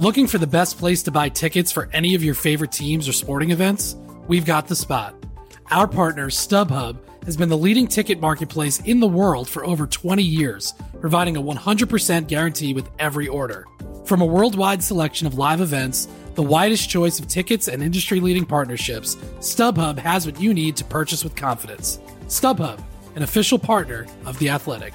Looking for the best place to buy tickets for any of your favorite teams or sporting events? We've got the spot. Our partner, StubHub, has been the leading ticket marketplace in the world for over 20 years, providing a 100% guarantee with every order. From a worldwide selection of live events, the widest choice of tickets and industry-leading partnerships, StubHub has what you need to purchase with confidence. StubHub, an official partner of The Athletic.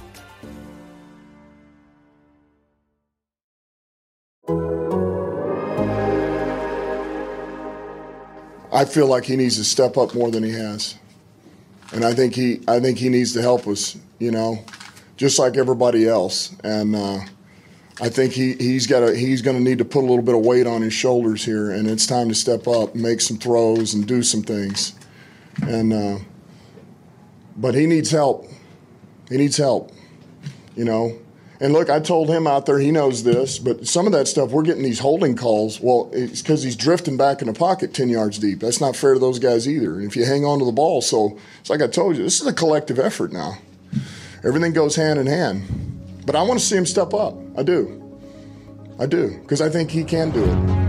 I feel like he needs to step up more than he has. And I think he needs to help us, just like everybody else. And I think he's going to need to put a little bit of weight on his shoulders here, and it's time to step up, make some throws, and do some things. And but he needs help. He needs help, And look, I told him out there, he knows this, but some of that stuff, we're getting these holding calls. Well, it's because he's drifting back in the pocket 10 yards deep. That's not fair to those guys either. And if you hang on to the ball, so it's like I told you, this is a collective effort now. Everything goes hand in hand. But I want to see him step up. I do, because I think he can do it.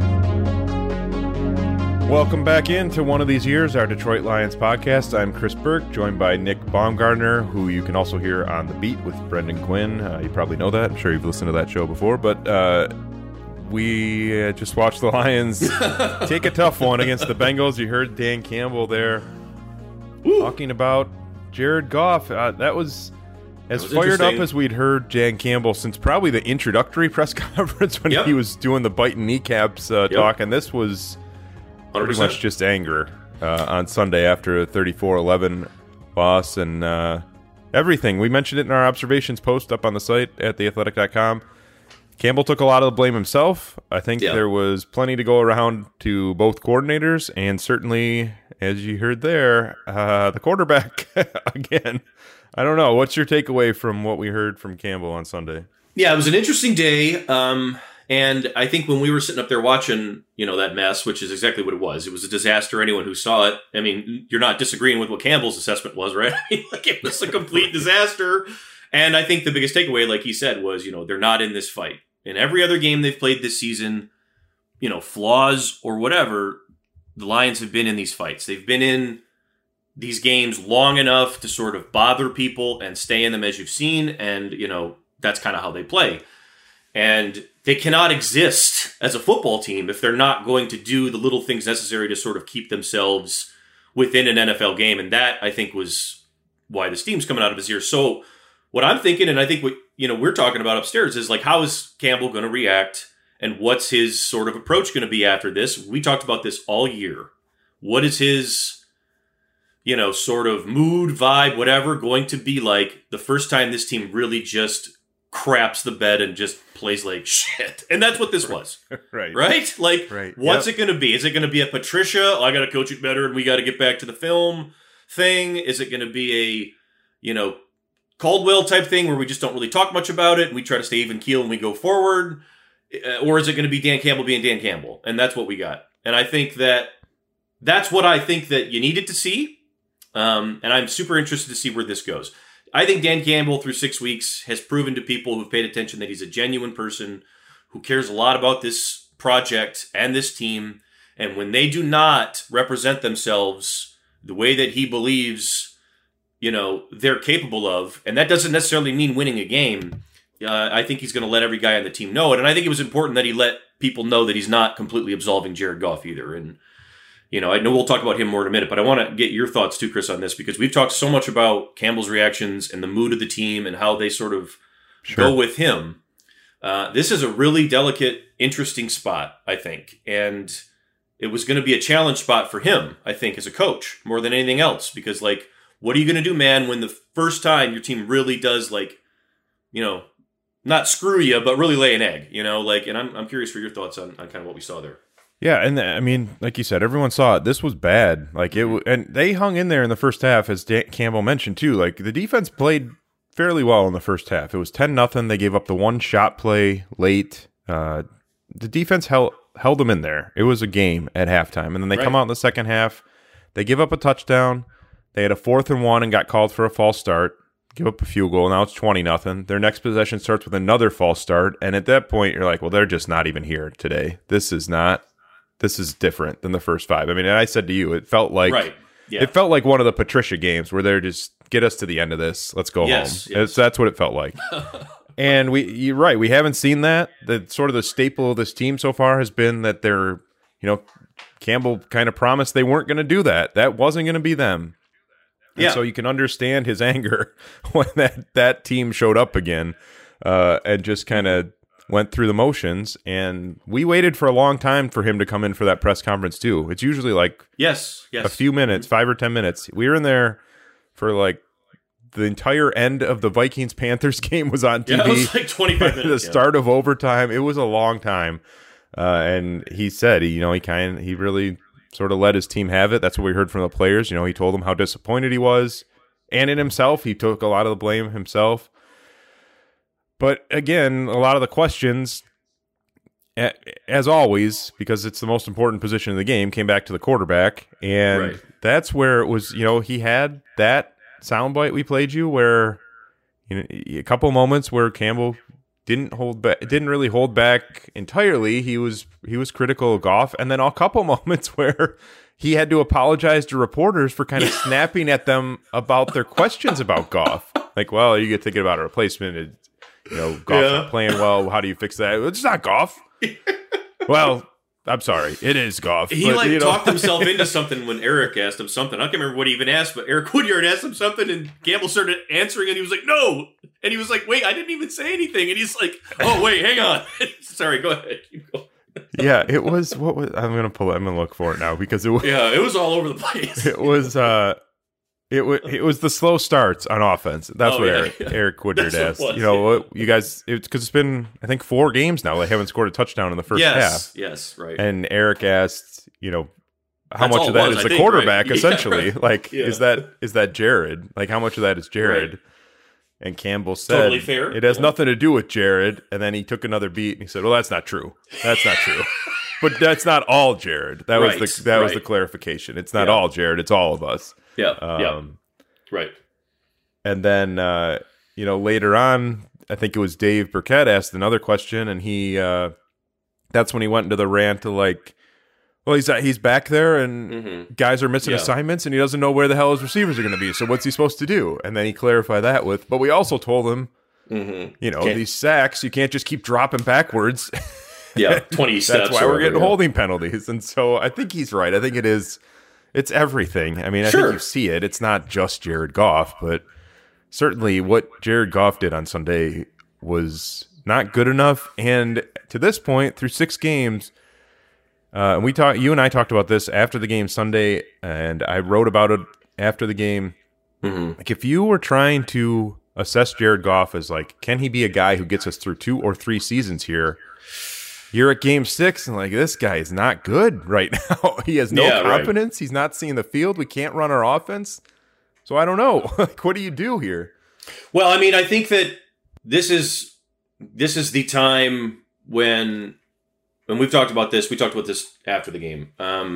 Welcome back into one of these years, our Detroit Lions podcast. I'm Chris Burke, joined by Nick Baumgartner, who you can also hear on The Beat with Brendan Quinn. You probably know that. I'm sure you've listened to that show before. But we just watched the Lions take a tough one against the Bengals. You heard Dan Campbell there talking about Jared Goff. That was as fired up as we'd heard Dan Campbell since probably the introductory press conference when he was doing the biting kneecaps talk. And this was 100%. Pretty much just anger on Sunday after a 34-11 loss and everything. We mentioned it in our observations post up on the site at theathletic.com. Campbell took a lot of the blame himself. I think there was plenty to go around to both coordinators, and certainly, as you heard there, the quarterback again. I don't know. What's your takeaway from what we heard from Campbell on Sunday? Yeah, it was an interesting day. And I think when we were sitting up there watching, that mess, which is exactly what it was a disaster. Anyone who saw it, I mean, you're not disagreeing with what Campbell's assessment was, right? I mean, it was a complete disaster. And I think the biggest takeaway, like he said, was, they're not in this fight. In every other game they've played this season, flaws or whatever, the Lions have been in these fights. They've been in these games long enough to sort of bother people and stay in them, as you've seen. And, that's kind of how they play. And they cannot exist as a football team if they're not going to do the little things necessary to sort of keep themselves within an NFL game. And that, I think, was why this team's coming out of his ear. So what I'm thinking, and I think what we're talking about upstairs, is like, how is Campbell going to react and what's his sort of approach going to be after this? We talked about this all year. What is his, sort of mood, vibe, whatever, going to be like the first time this team really just craps the bed and just plays like shit? And that's what this was. Right? Like, what's it going to be? Is it going to be a Patricia, I got to coach it better and we got to get back to the film thing? Is it going to be a, Caldwell type thing where we just don't really talk much about it and we try to stay even keel and we go forward? Or is it going to be Dan Campbell being Dan Campbell? And that's what we got. And I think that's what I think that you needed to see. And I'm super interested to see where this goes. I think Dan Campbell, through 6 weeks, has proven to people who've paid attention that he's a genuine person who cares a lot about this project and this team. And when they do not represent themselves the way that he believes, they're capable of, and that doesn't necessarily mean winning a game, I think he's going to let every guy on the team know it. And I think it was important that he let people know that he's not completely absolving Jared Goff either. And I know we'll talk about him more in a minute, but I want to get your thoughts too, Chris, on this, because we've talked so much about Campbell's reactions and the mood of the team and how they sort of go with him. This is a really delicate, interesting spot, I think. And it was going to be a challenge spot for him, I think, as a coach, more than anything else. Because, what are you going to do, man, when the first time your team really does, not screw you, but really lay an egg, and I'm curious for your thoughts on kind of what we saw there. Yeah, and I mean, like you said, everyone saw it. This was bad. And they hung in there in the first half, as Campbell mentioned too. The defense played fairly well in the first half. It was 10-0. They gave up the one shot play late. The defense held them in there. It was a game at halftime, and then they come out in the second half. They give up a touchdown. They had a 4th and 1 and got called for a false start. give up a field goal. Now it's 20-0. Their next possession starts with another false start. And at that point, you're like, well, they're just not even here today. This is different than the first 5. I mean, and I said to you, it felt like, right. Yeah. It felt like one of the Patricia games where they're just, get us to the end of this. Let's go home. Yes. That's what it felt like. And you're right. We haven't seen that. The sort of the staple of this team so far has been that they're, Campbell kind of promised they weren't going to do that. That wasn't going to be them. And so you can understand his anger when that team showed up again and just kind of went through the motions. And we waited for a long time for him to come in for that press conference too. It's usually like a few minutes, 5 or 10 minutes. We were in there for like the entire end of the Vikings-Panthers game was on TV. Yeah, it was like 25 minutes. The start of overtime. It was a long time. And he said, he really sort of let his team have it. That's what we heard from the players. He told them how disappointed he was. And in himself, he took a lot of the blame himself. But again, a lot of the questions, as always, because it's the most important position in the game, came back to the quarterback. And that's where it was, he had that soundbite we played you where a couple of moments where Campbell didn't really hold back entirely. He was critical of Goff, and then a couple moments where he had to apologize to reporters for kind of snapping at them about their questions about Goff. Like, well, you get thinking about a replacement. Goff's not playing well. How do you fix that? It's not Goff. Well, I'm sorry. It is Goff. He talked himself into something when Eric asked him something. I can't remember what he even asked, but Eric Woodyard asked him something, and Campbell started answering, and he was like, "No," and he was like, "Wait, I didn't even say anything," and he's like, "Oh, wait, hang on." Sorry, go ahead. Keep going. Yeah, it was. What was? I'm gonna look for it now because it was. Yeah, it was all over the place. It was. It was the slow starts on offense. That's what Eric Woodyard asked. You guys, because it's been, I think, 4 games now. They haven't scored a touchdown in the first half. Yes, right. And Eric asked, how much of that is the quarterback, essentially? Like, is that Jared? Like, how much of that is Jared? Right. And Campbell said, totally fair. It has nothing to do with Jared. And then he took another beat and he said, well, that's not true. That's not true. But that's not all Jared. That was the clarification. It's not all Jared. It's all of us. Yeah. Right. And then, later on, I think it was Dave Burkett asked another question, and he, that's when he went into the rant to like, well, he's back there, and guys are missing assignments, and he doesn't know where the hell his receivers are going to be. So what's he supposed to do? And then he clarified that with, but we also told him, these sacks, you can't just keep dropping backwards. 20 steps. That's why we're getting holding penalties. And so I think he's right. I think it's everything. I mean, I think you see it. It's not just Jared Goff, but certainly what Jared Goff did on Sunday was not good enough. And to this point, through 6 games, you and I talked about this after the game Sunday, and I wrote about it after the game. Like, if you were trying to assess Jared Goff as like, can he be a guy who gets us through 2 or 3 seasons here? You're at game 6, and like, this guy is not good right now. He has no confidence. Right. He's not seeing the field. We can't run our offense. So I don't know. Like, what do you do here? Well, I mean, I think that this is the time when we've talked about this. We talked about this after the game.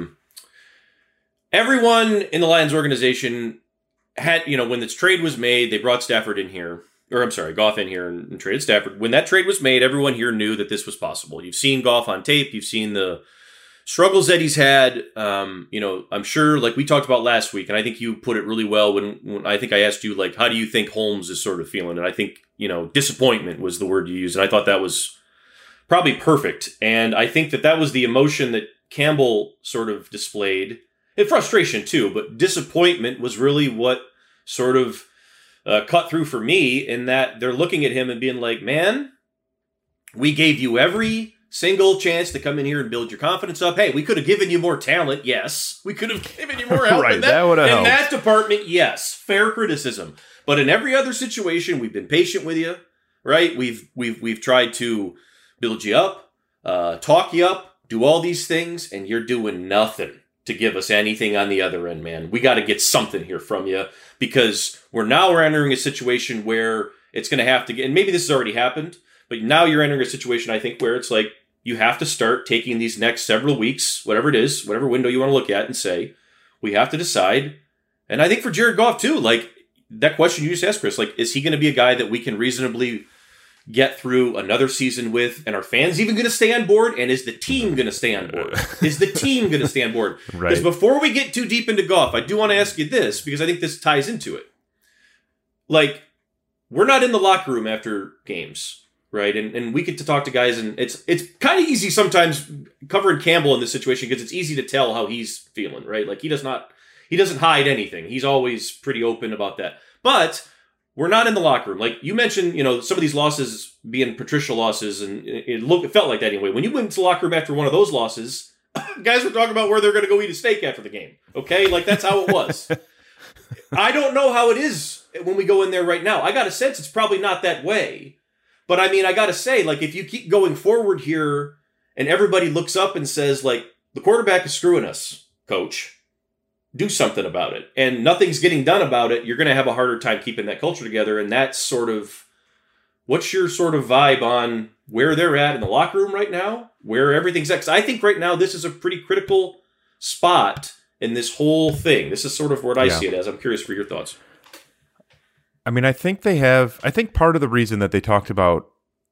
Everyone in the Lions organization had, when this trade was made, they brought Stafford in here. Or I'm sorry, Goff in here and traded Stafford. When that trade was made, everyone here knew that this was possible. You've seen Goff on tape. You've seen the struggles that he's had. I'm sure, like we talked about last week, and I think you put it really well when I think I asked you, like, how do you think Holmes is sort of feeling? And I think, disappointment was the word you used. And I thought that was probably perfect. And I think that was the emotion that Campbell sort of displayed. And frustration too, but disappointment was really what sort of cut through for me, in that they're looking at him and being like, man, we gave you every single chance to come in here and build your confidence up. Hey, we could have given you more talent. Yes. We could have given you more help. Right, in that would have helped. In that department, yes. Fair criticism. But in every other situation, we've been patient with you, right? We've tried to build you up, talk you up, do all these things, and you're doing nothing to give us anything on the other end, man. We got to get something here from you, because we're entering a situation where it's going to have to get, and maybe this has already happened, but now you're entering a situation, I think, where it's like you have to start taking these next several weeks, whatever it is, whatever window you want to look at, and say, we have to decide. And I think for Jared Goff too, like, that question you just asked, Chris, like, is he going to be a guy that we can reasonably get through another season with? And are fans even going to stay on board? And is the team going to stay on board? Is the team going to stay on board? Right. Because before we get too deep into Goff, I do want to ask you this, because I think this ties into it. Like, we're not in the locker room after games, right? And we get to talk to guys, and it's kind of easy sometimes covering Campbell in this situation, because it's easy to tell how he's feeling, right? Like, he doesn't hide anything. He's always pretty open about that. But we're not in the locker room. Like you mentioned, some of these losses being Patricia losses, and it felt like that anyway. When you went into the locker room after one of those losses, guys were talking about where they're going to go eat a steak after the game. Okay? Like, that's how it was. I don't know how it is when we go in there right now. I got a sense it's probably not that way. But I mean, I got to say, like, if you keep going forward here and everybody looks up and says, like, the quarterback is screwing us, coach, do something about it, and nothing's getting done about it, you're going to have a harder time keeping that culture together. And that's sort of, what's your sort of vibe on where they're at in the locker room right now, where everything's at? 'Cause I think right now this is a pretty critical spot in this whole thing. This is sort of what I see it as. I'm curious for your thoughts. I mean, I think part of the reason that they talked about,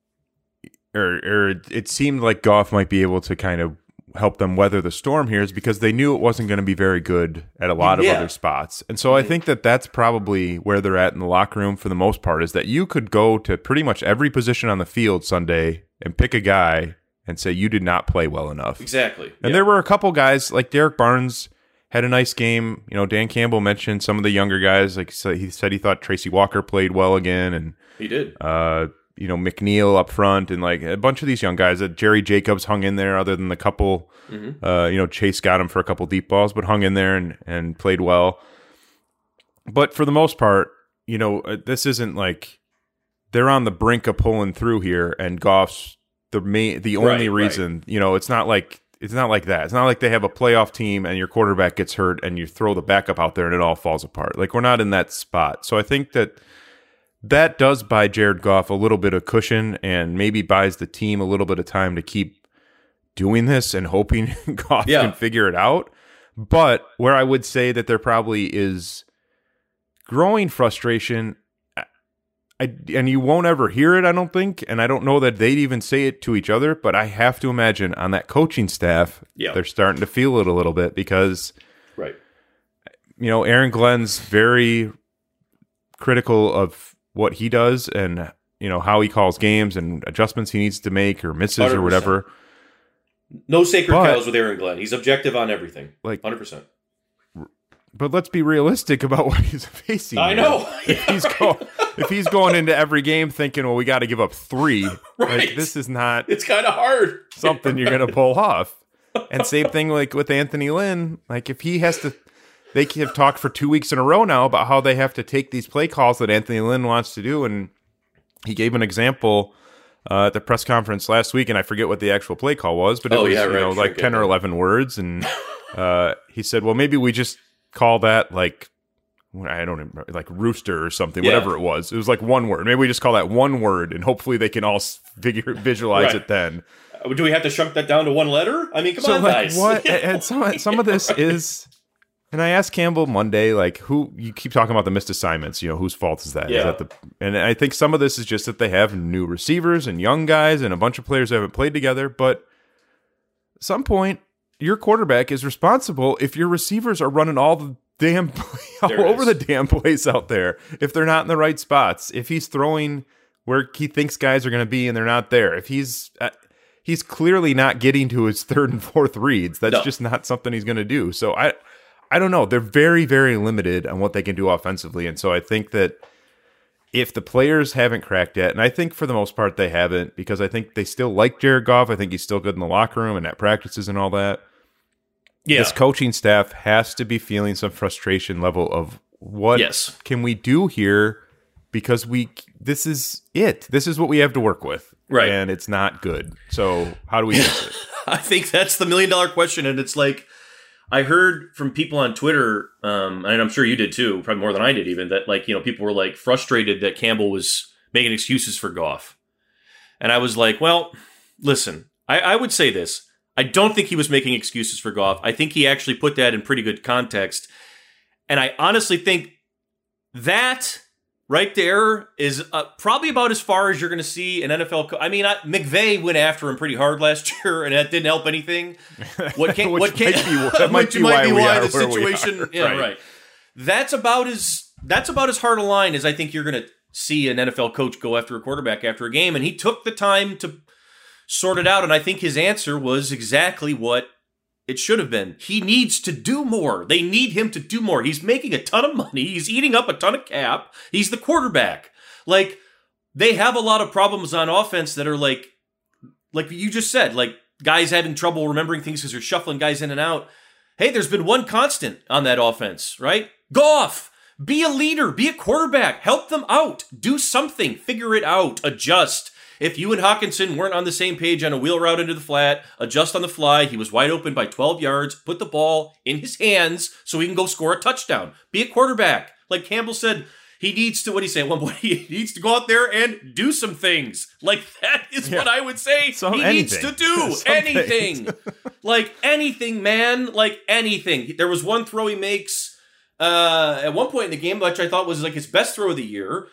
or it seemed like Goff might be able to kind of help them weather the storm here, is because they knew it wasn't going to be very good at a lot of other spots. And so I think that that's probably where they're at in the locker room for the most part, is that you could go to pretty much every position on the field Sunday and pick a guy and say, you did not play well enough. Exactly. And there were a couple guys, like Derek Barnes had a nice game. Dan Campbell mentioned some of the younger guys. Like he said he thought Tracy Walker played well again. And he did. McNeil up front, and like a bunch of these young guys. That Jerry Jacobs hung in there, other than the couple. Chase got him for a couple deep balls, but hung in there and played well. But for the most part, this isn't like they're on the brink of pulling through here, and Goff's the only reason. Right. It's not like that. It's not like they have a playoff team and your quarterback gets hurt and you throw the backup out there and it all falls apart. Like, we're not in that spot. So I think that does buy Jared Goff a little bit of cushion, and maybe buys the team a little bit of time to keep doing this and hoping Goff can figure it out. But where I would say that there probably is growing frustration, and you won't ever hear it, I don't think, and I don't know that they'd even say it to each other, but I have to imagine on that coaching staff, they're starting to feel it a little bit, because Aaron Glenn's very critical of what he does, and how he calls games and adjustments he needs to make or misses 100%. Or whatever. No sacred cows with Aaron Glenn. He's objective on everything. Like 100%. But let's be realistic about what he's facing. I know. If he's going into every game thinking, well, we got to give up 3, like, this is not. It's kind of hard. Something you're going to pull off. And same thing like with Anthony Lynn. Like, if he has to. They have talked for 2 weeks in a row now about how they have to take these play calls that Anthony Lynn wants to do. And he gave an example at the press conference last week, and I forget what the actual play call was, but it was like 10 or 11 words. And he said, well, maybe we just call that like, I don't know, like rooster or something, whatever it was. It was like one word. Maybe we just call that one word, and hopefully they can all visualize it then. Do we have to shrunk that down to one letter? I mean, come on, guys. What? And some of this is... And I asked Campbell Monday, like, who you keep talking about the missed assignments, whose fault is that? Yeah. Is that and I think some of this is just that they have new receivers and young guys and a bunch of players who haven't played together. But at some point, your quarterback is responsible if your receivers are running all the damn over the damn place out there. If they're not in the right spots, if he's throwing where he thinks guys are going to be and they're not there, if he's clearly not getting to his third and fourth reads, that's just not something he's going to do. So I don't know. They're very, very limited on what they can do offensively. And so I think that if the players haven't cracked yet, and I think for the most part they haven't, because I think they still like Jared Goff. I think he's still good in the locker room and at practices and all that. Yeah. This coaching staff has to be feeling some frustration level of what can we do here, because this is it. This is what we have to work with. Right. And it's not good. So how do we fix it? I think that's the $1 million question. And it's like, I heard from people on Twitter, and I'm sure you did too, probably more than I did even, that people were like frustrated that Campbell was making excuses for Goff. And I was like, well, listen, I would say this. I don't think he was making excuses for Goff. I think he actually put that in pretty good context. And I honestly think that right there is probably about as far as you're going to see an NFL McVay went after him pretty hard last year, and that didn't help anything. That might be why the situation. Yeah, right. That's about as hard a line as I think you're going to see an NFL coach go after a quarterback after a game, and he took the time to sort it out, and I think his answer was exactly what it should have been. He needs to do more. They need him to do more. He's making a ton of money. He's eating up a ton of cap. He's the quarterback. Like, they have a lot of problems on offense that are like you just said, like guys having trouble remembering things because they're shuffling guys in and out. Hey, there's been one constant on that offense, right? Goff. Be a leader. Be a quarterback. Help them out. Do something. Figure it out. Adjust. If you and Hawkinson weren't on the same page on a wheel route into the flat, adjust on the fly. He was wide open by 12 yards. Put the ball in his hands so he can go score a touchdown. Be a quarterback. Like Campbell said, he needs to, what did he say at one point? He needs to go out there and do some things. Like, that is what I would say needs to do. Anything. Like, anything, man. Like, anything. There was one throw he makes at one point in the game, which I thought was like his best throw of the year.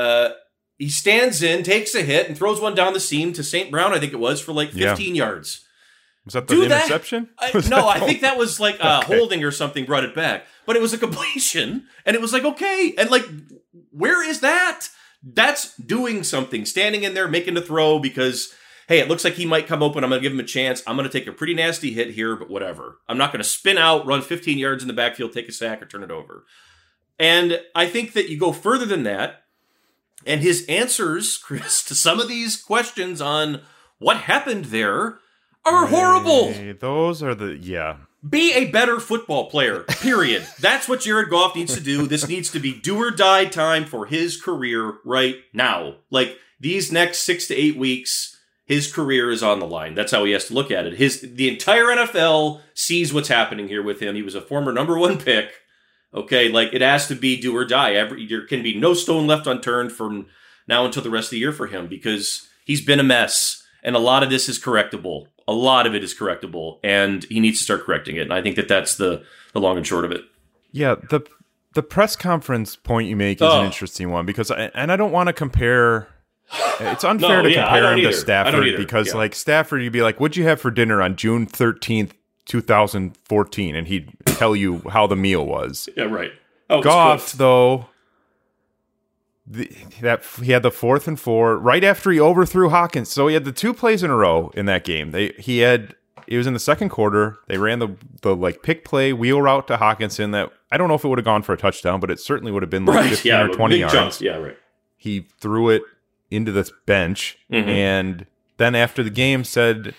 He stands in, takes a hit, and throws one down the seam to St. Brown, I think it was, for like 15 yards. Was that the interception? I think that was like holding or something brought it back. But it was a completion, and it was like, okay. And like, where is that? That's doing something. Standing in there, making a throw because, hey, it looks like he might come open. I'm going to give him a chance. I'm going to take a pretty nasty hit here, but whatever. I'm not going to spin out, run 15 yards in the backfield, take a sack, or turn it over. And I think that you go further than that. And his answers, Chris, to some of these questions on what happened there are horrible. Those are Be a better football player, period. That's what Jared Goff needs to do. This needs to be do or die time for his career right now. Like, these next 6 to 8 weeks, his career is on the line. That's how he has to look at it. The entire NFL sees what's happening here with him. He was a former number 1 pick. Okay, like, it has to be do or die. There can be no stone left unturned from now until the rest of the year for him because he's been a mess. And a lot of this is correctable. A lot of it is correctable. And he needs to start correcting it. And I think that that's the long and short of it. Yeah, the press conference point you make is an interesting one because I don't want to compare. It's unfair to compare him to Stafford because, like, Stafford, you'd be like, what'd you have for dinner on June 13th? 2014, and he'd tell you how the meal was. Yeah, right. Oh, Goff, though, he had the 4th and 4 right after he overthrew Hawkins. So he had the 2 plays in a row in that game. It was in the second quarter. They ran the like pick play wheel route to Hawkinson that I don't know if it would have gone for a touchdown, but it certainly would have been like 15 or 20 yards. Jumps. Yeah, right. He threw it into this bench, and then after the game said.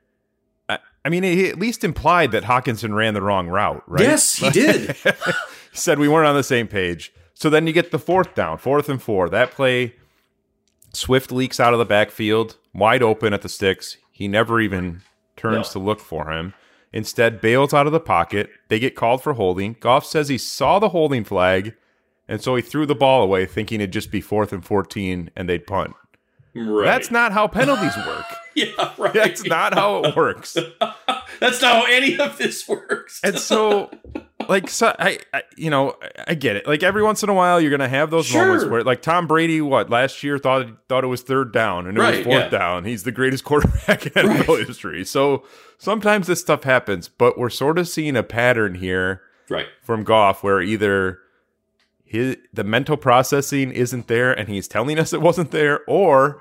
I mean, he at least implied that Hawkinson ran the wrong route, right? Yes, he did. He said we weren't on the same page. So then you get the 4th and 4. That play, Swift leaks out of the backfield, wide open at the sticks. He never even turns to look for him. Instead, bails out of the pocket. They get called for holding. Goff says he saw the holding flag, and so he threw the ball away, thinking it'd just be 4th and 14, and they'd punt. Right. That's not how penalties work. Yeah, right. That's not how it works. That's not how any of this works. And so, like, I get it. Like, every once in a while, you're going to have those moments where, like, Tom Brady, last year thought it was 3rd down, and it was 4th down. He's the greatest quarterback in NFL history. So sometimes this stuff happens, but we're sort of seeing a pattern here from Goff where either the mental processing isn't there and he's telling us it wasn't there, or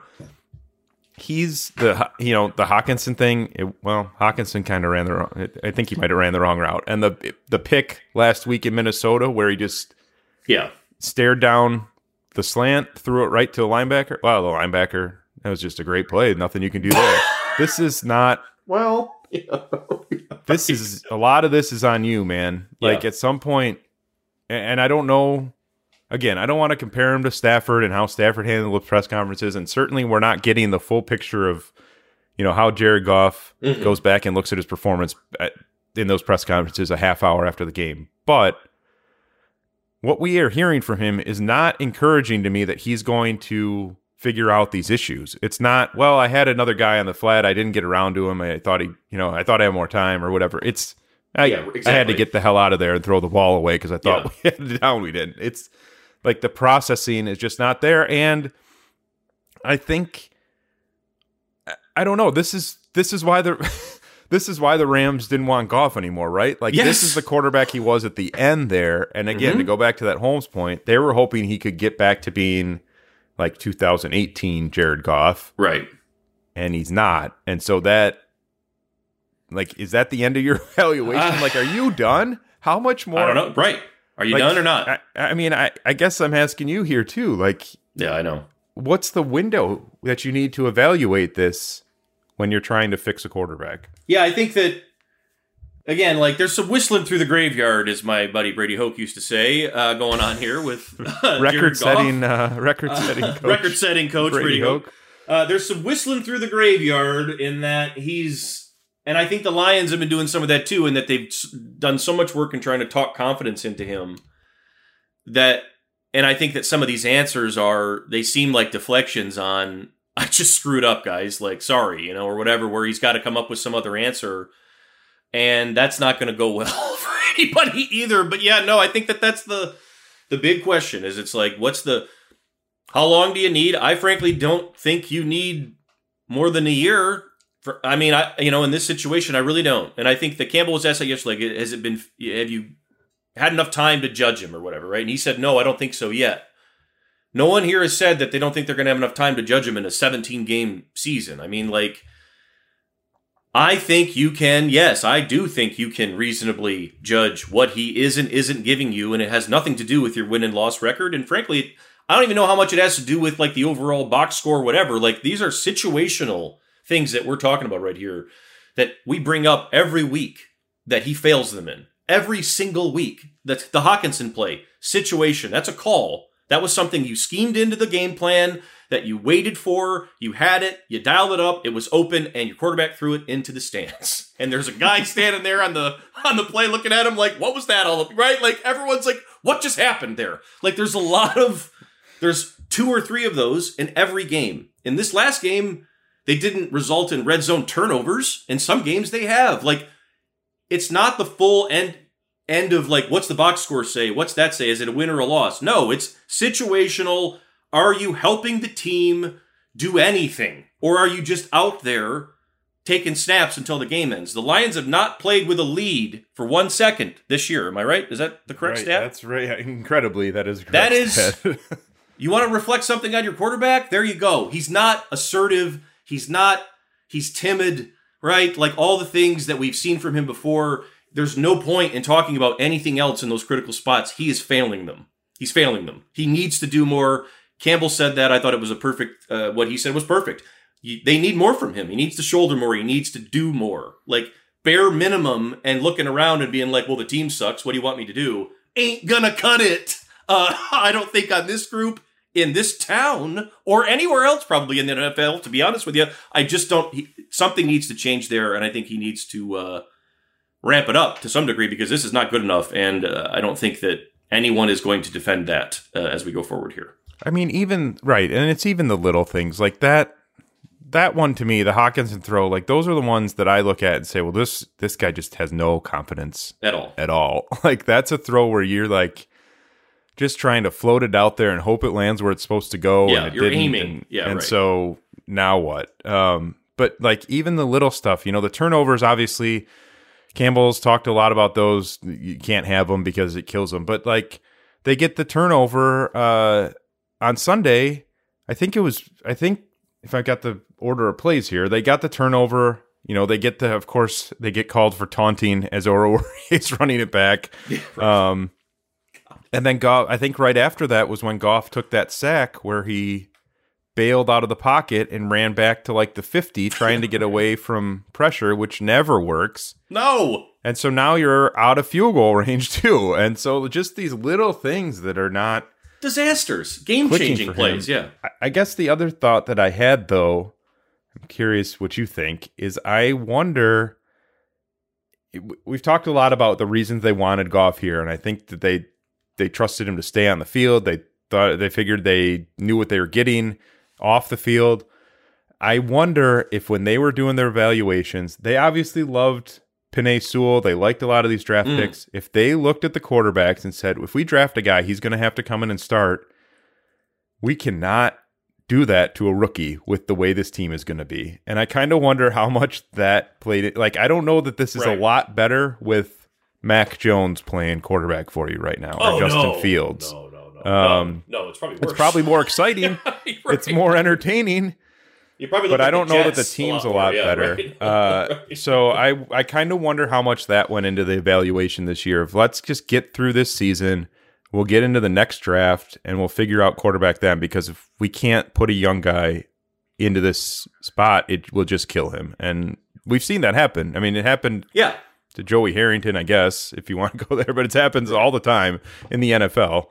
he's the Hawkinson thing. Hawkinson kind of ran the wrong. I think he might have ran the wrong route. And the pick last week in Minnesota where he just stared down the slant, threw it right to a linebacker. Well, the linebacker, that was just a great play. Nothing you can do there. This is not. Well, this is a lot of this is on you, man. Like at some point, and I don't know. Again, I don't want to compare him to Stafford and how Stafford handled the press conferences, and certainly we're not getting the full picture of, how Jared Goff goes back and looks at his performance in those press conferences a half hour after the game. But what we are hearing from him is not encouraging to me that he's going to figure out these issues. It's not, well, I had another guy on the flat, I didn't get around to him, I thought I thought I had more time or whatever. It's I had to get the hell out of there and throw the ball away because I thought we had it down. We didn't. like the processing is just not there. And I think, I don't know. This is why this is why the Rams didn't want Goff anymore, right? Like, yes. This is the quarterback he was at the end there. And again, to go back to that Holmes point, they were hoping he could get back to being like 2018 Jared Goff. Right. And he's not. And so that, like, is that the end of your evaluation? Like, are you done? How much more? I don't know. Right. Are you done or not? I mean, I guess I'm asking you here too. Like, yeah, I know. What's the window that you need to evaluate this when you're trying to fix a quarterback? Yeah, I think that, again, like, there's some whistling through the graveyard, as my buddy Brady Hoke used to say, going on here with record-setting coach Brady Hoke. There's some whistling through the graveyard in that and I think the Lions have been doing some of that too, in that they've done so much work in trying to talk confidence into him and I think that some of these answers they seem like deflections on, I just screwed up, guys, like, sorry, or whatever, where he's got to come up with some other answer. And that's not going to go well for anybody either. But yeah, no, I think that's the big question is, it's like, how long do you need? I frankly don't think you need more than a year. In this situation, I really don't. And I think that Campbell was asked that yesterday, have you had enough time to judge him or whatever, right? And he said, no, I don't think so yet. No one here has said that they don't think they're going to have enough time to judge him in a 17-game season. I mean, like, I think you can, yes, I do think you can reasonably judge what he is and isn't giving you, and it has nothing to do with your win and loss record. And frankly, I don't even know how much it has to do with, like, the overall box score or whatever. Like, these are situational things that we're talking about right here that we bring up every week that he fails them in. Every single week. That's the Hawkinson play. Situation. That's a call. That was something you schemed into the game plan, that you waited for, you had it, you dialed it up, it was open, and your quarterback threw it into the stands. And there's a guy standing there on the play looking at him like, what was that all about? Right? Like, everyone's like, what just happened there? Like, there's 2 or 3 of those in every game. In this last game, they didn't result in red zone turnovers. In some games, they have. Like, it's not the full end of, like, what's the box score say? What's that say? Is it a win or a loss? No, it's situational. Are you helping the team do anything? Or are you just out there taking snaps until the game ends? The Lions have not played with a lead for 1 second this year. Am I right? Is that the correct stat? That's right. Incredibly, that is correct. That is. You want to reflect something on your quarterback? There you go. He's not assertive. He's timid, right? Like, all the things that we've seen from him before. There's no point in talking about anything else in those critical spots. He is failing them. He's failing them. He needs to do more. Campbell said that. I thought it was a perfect, what he said was perfect. They need more from him. He needs to shoulder more. He needs to do more. Like, bare minimum, and looking around and being like, well, the team sucks. What do you want me to do? Ain't gonna cut it. I don't think on this group, in this town, or anywhere else probably in the NFL, to be honest with you. I just don't, something needs to change there, and I think he needs to ramp it up to some degree, because this is not good enough, and I don't think that anyone is going to defend that as we go forward here. I mean, even, right, and it's even the little things, like that one to me, the Hawkinson throw, like, those are the ones that I look at and say, well, this guy just has no confidence. At all. Like, that's a throw where you're, like, just trying to float it out there and hope it lands where it's supposed to go. Yeah, and you're aiming. And right. So, now what? But, like, even the little stuff, the turnovers, obviously, Campbell's talked a lot about those. You can't have them because it kills them. But, like, they get the turnover on Sunday. I think if I got the order of plays here, they got the turnover. They get called for taunting as Oro is running it back. Yeah, right. And then Goff, I think right after that was when Goff took that sack where he bailed out of the pocket and ran back to like the 50 trying to get away from pressure, which never works. No. And so now you're out of field goal range too. And so just these little things that are not disasters, game-changing plays, yeah. I guess the other thought that I had, though, I'm curious what you think, is I wonder, we've talked a lot about the reasons they wanted Goff here, and I think that they trusted him to stay on the field. They figured they knew what they were getting off the field. I wonder if when they were doing their evaluations, they obviously loved Penei Sewell. They liked a lot of these draft picks. If they looked at the quarterbacks and said, if we draft a guy, he's going to have to come in and start, we cannot do that to a rookie with the way this team is going to be. And I kind of wonder how much that played it. Like, I don't know that this is a lot better with Mac Jones playing quarterback for you right now, or Justin Fields. No, it's probably worse. It's probably more exciting. Right. It's more entertaining. But I don't know that the team's a lot better. Right. So I kind of wonder how much that went into the evaluation this year. Of let's just get through this season. We'll get into the next draft, and we'll figure out quarterback then. Because if we can't put a young guy into this spot, it will just kill him. And we've seen that happen. I mean, it happened to Joey Harrington, I guess, if you want to go there. But it happens all the time in the NFL.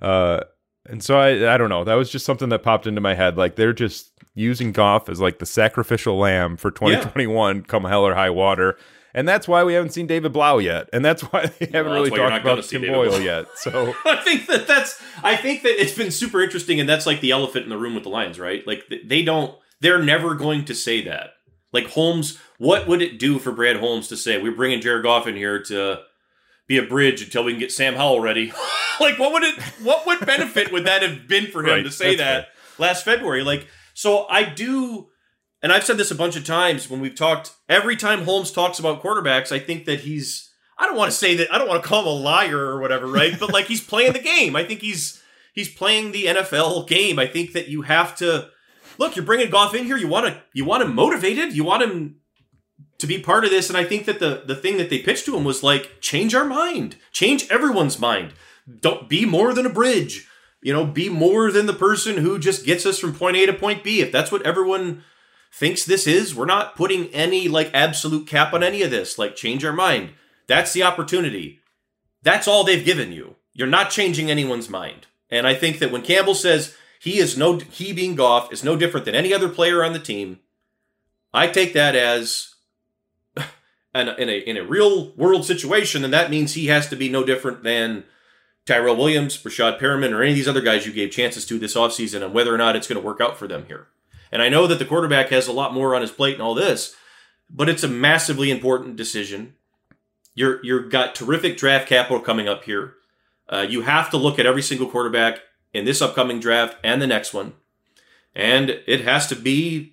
And so I don't know. That was just something that popped into my head. Like, they're just using Goff as like the sacrificial lamb for 2021 come hell or high water. And that's why we haven't seen David Blau yet. And that's why they haven't really talked about Tim Boyle yet. So I think that it's been super interesting, and that's like the elephant in the room with the Lions, right? Like, they're never going to say that. Like, Holmes, what would it do for Brad Holmes to say, we're bringing Jared Goff in here to be a bridge until we can get Sam Howell ready? Like, what benefit would that have been for him to say that last February? Like, so I do, and I've said this a bunch of times when we've talked, every time Holmes talks about quarterbacks, I think that I don't want to call him a liar or whatever, right? But like, he's playing the game. I think he's playing the NFL game. I think that you have to, look, you're bringing Goff in here. You want him motivated. You want him to be part of this. And I think that the thing that they pitched to him was like, change our mind, change everyone's mind. Don't be more than a bridge, be more than the person who just gets us from point A to point B. If that's what everyone thinks this is, we're not putting any like absolute cap on any of this. Like, change our mind. That's the opportunity. That's all they've given you. You're not changing anyone's mind. And I think that when Campbell says he being Goff is no different than any other player on the team, I take that as in a real world situation, and that means he has to be no different than Tyrell Williams, Rashad Perriman, or any of these other guys you gave chances to this offseason, and whether or not it's going to work out for them here. And I know that the quarterback has a lot more on his plate and all this, but it's a massively important decision. You've got terrific draft capital coming up here. You have to look at every single quarterback in this upcoming draft and the next one. And it has to be,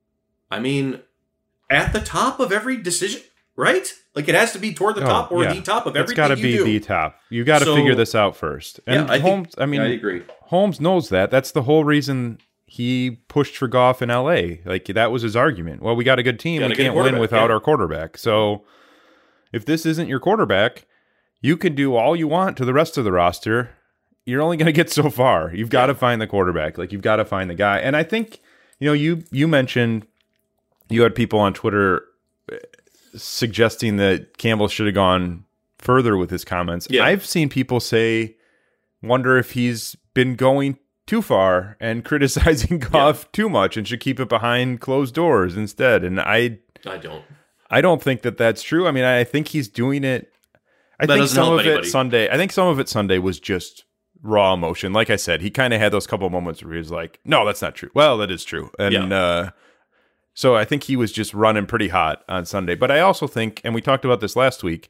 at the top of every decision, right? Like, it has to be toward the top or the top of everything you do. It's got to be the top. You got to figure this out first. And Holmes, I agree. Holmes knows that. That's the whole reason he pushed for Goff in LA. Like, that was his argument. Well, we got a good team. We can't win without our quarterback. So if this isn't your quarterback, you can do all you want to the rest of the roster. You're only going to get so far. You've got to find the quarterback. Like, you've got to find the guy. And I think, you mentioned you had people on Twitter suggesting that Campbell should have gone further with his comments. Yeah. I've seen people wonder if he's been going too far and criticizing Goff too much and should keep it behind closed doors instead. And I don't think that that's true. I mean, I think he's doing it. I think some of it Sunday was just raw emotion. Like I said, he kind of had those couple of moments where he was like, no, that's not true. Well, that is true. And, so I think he was just running pretty hot on Sunday. But I also think, and we talked about this last week,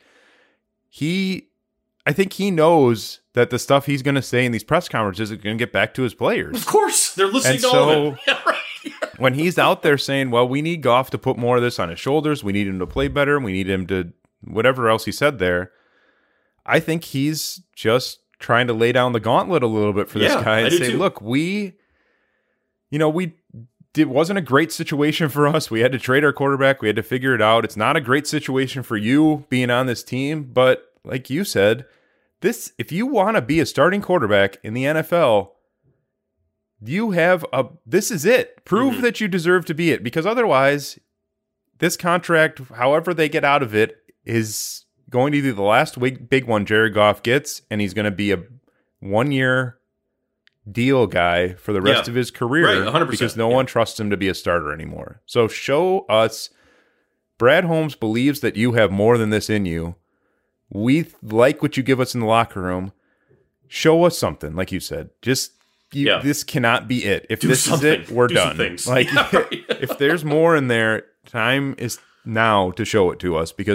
I think he knows that the stuff he's going to say in these press conferences is going to get back to his players. Of course. They're listening to all of it. Yeah, right. When he's out there saying, well, we need Goff to put more of this on his shoulders, we need him to play better, we need him to whatever else he said there, I think he's just trying to lay down the gauntlet a little bit for this guy and say, look, it wasn't a great situation for us. We had to trade our quarterback. We had to figure it out. It's not a great situation for you being on this team. But like you said, if you want to be a starting quarterback in the NFL, this is it. Prove that you deserve to be it. Because otherwise, this contract, however they get out of it, is going to be the last big one Jared Goff gets. And he's going to be a 1-year deal guy for the rest of his career, right, 100%, because no one trusts him to be a starter anymore. So show us Brad Holmes believes that you have more than this in you. We like what you give us in the locker room. Show us something, like you said. This cannot be it. If this is it, we're done. Like, if there's more in there, time is now to show it to us, because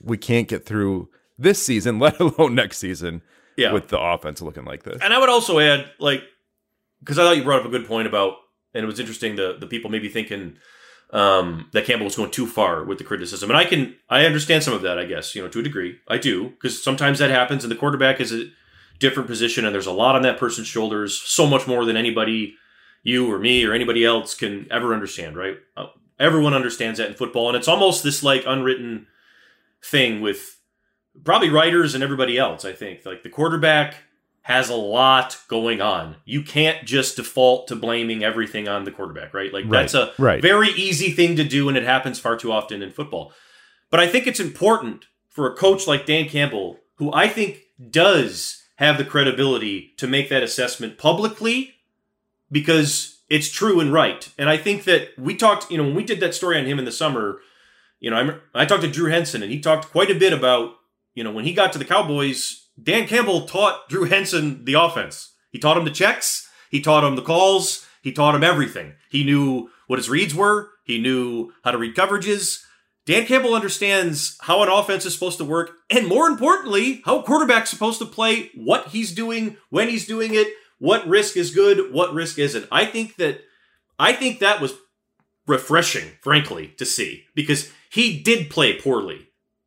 we can't get through this season, let alone next season, with the offense looking like this. And I would also add, like, because I thought you brought up a good point about, and it was interesting, the people maybe thinking that Campbell was going too far with the criticism. And I understand some of that, I guess, to a degree. I do, because sometimes that happens, and the quarterback is a different position, and there's a lot on that person's shoulders, so much more than anybody, you or me or anybody else, can ever understand, right? Everyone understands that in football, and it's almost this, like, unwritten thing with probably writers and everybody else, I think. Like, the quarterback has a lot going on. You can't just default to blaming everything on the quarterback, right? Like, that's a very easy thing to do, and it happens far too often in football. But I think it's important for a coach like Dan Campbell, who I think does have the credibility to make that assessment publicly, because it's true and right. And I think that we talked, when we did that story on him in the summer, I talked to Drew Henson, and he talked quite a bit about, when he got to the Cowboys, Dan Campbell taught Drew Henson the offense. He taught him the checks. He taught him the calls. He taught him everything. He knew what his reads were. He knew how to read coverages. Dan Campbell understands how an offense is supposed to work, and more importantly, how a quarterback's supposed to play, what he's doing, when he's doing it, what risk is good, what risk isn't. I think that was refreshing, frankly, to see, because he did play poorly,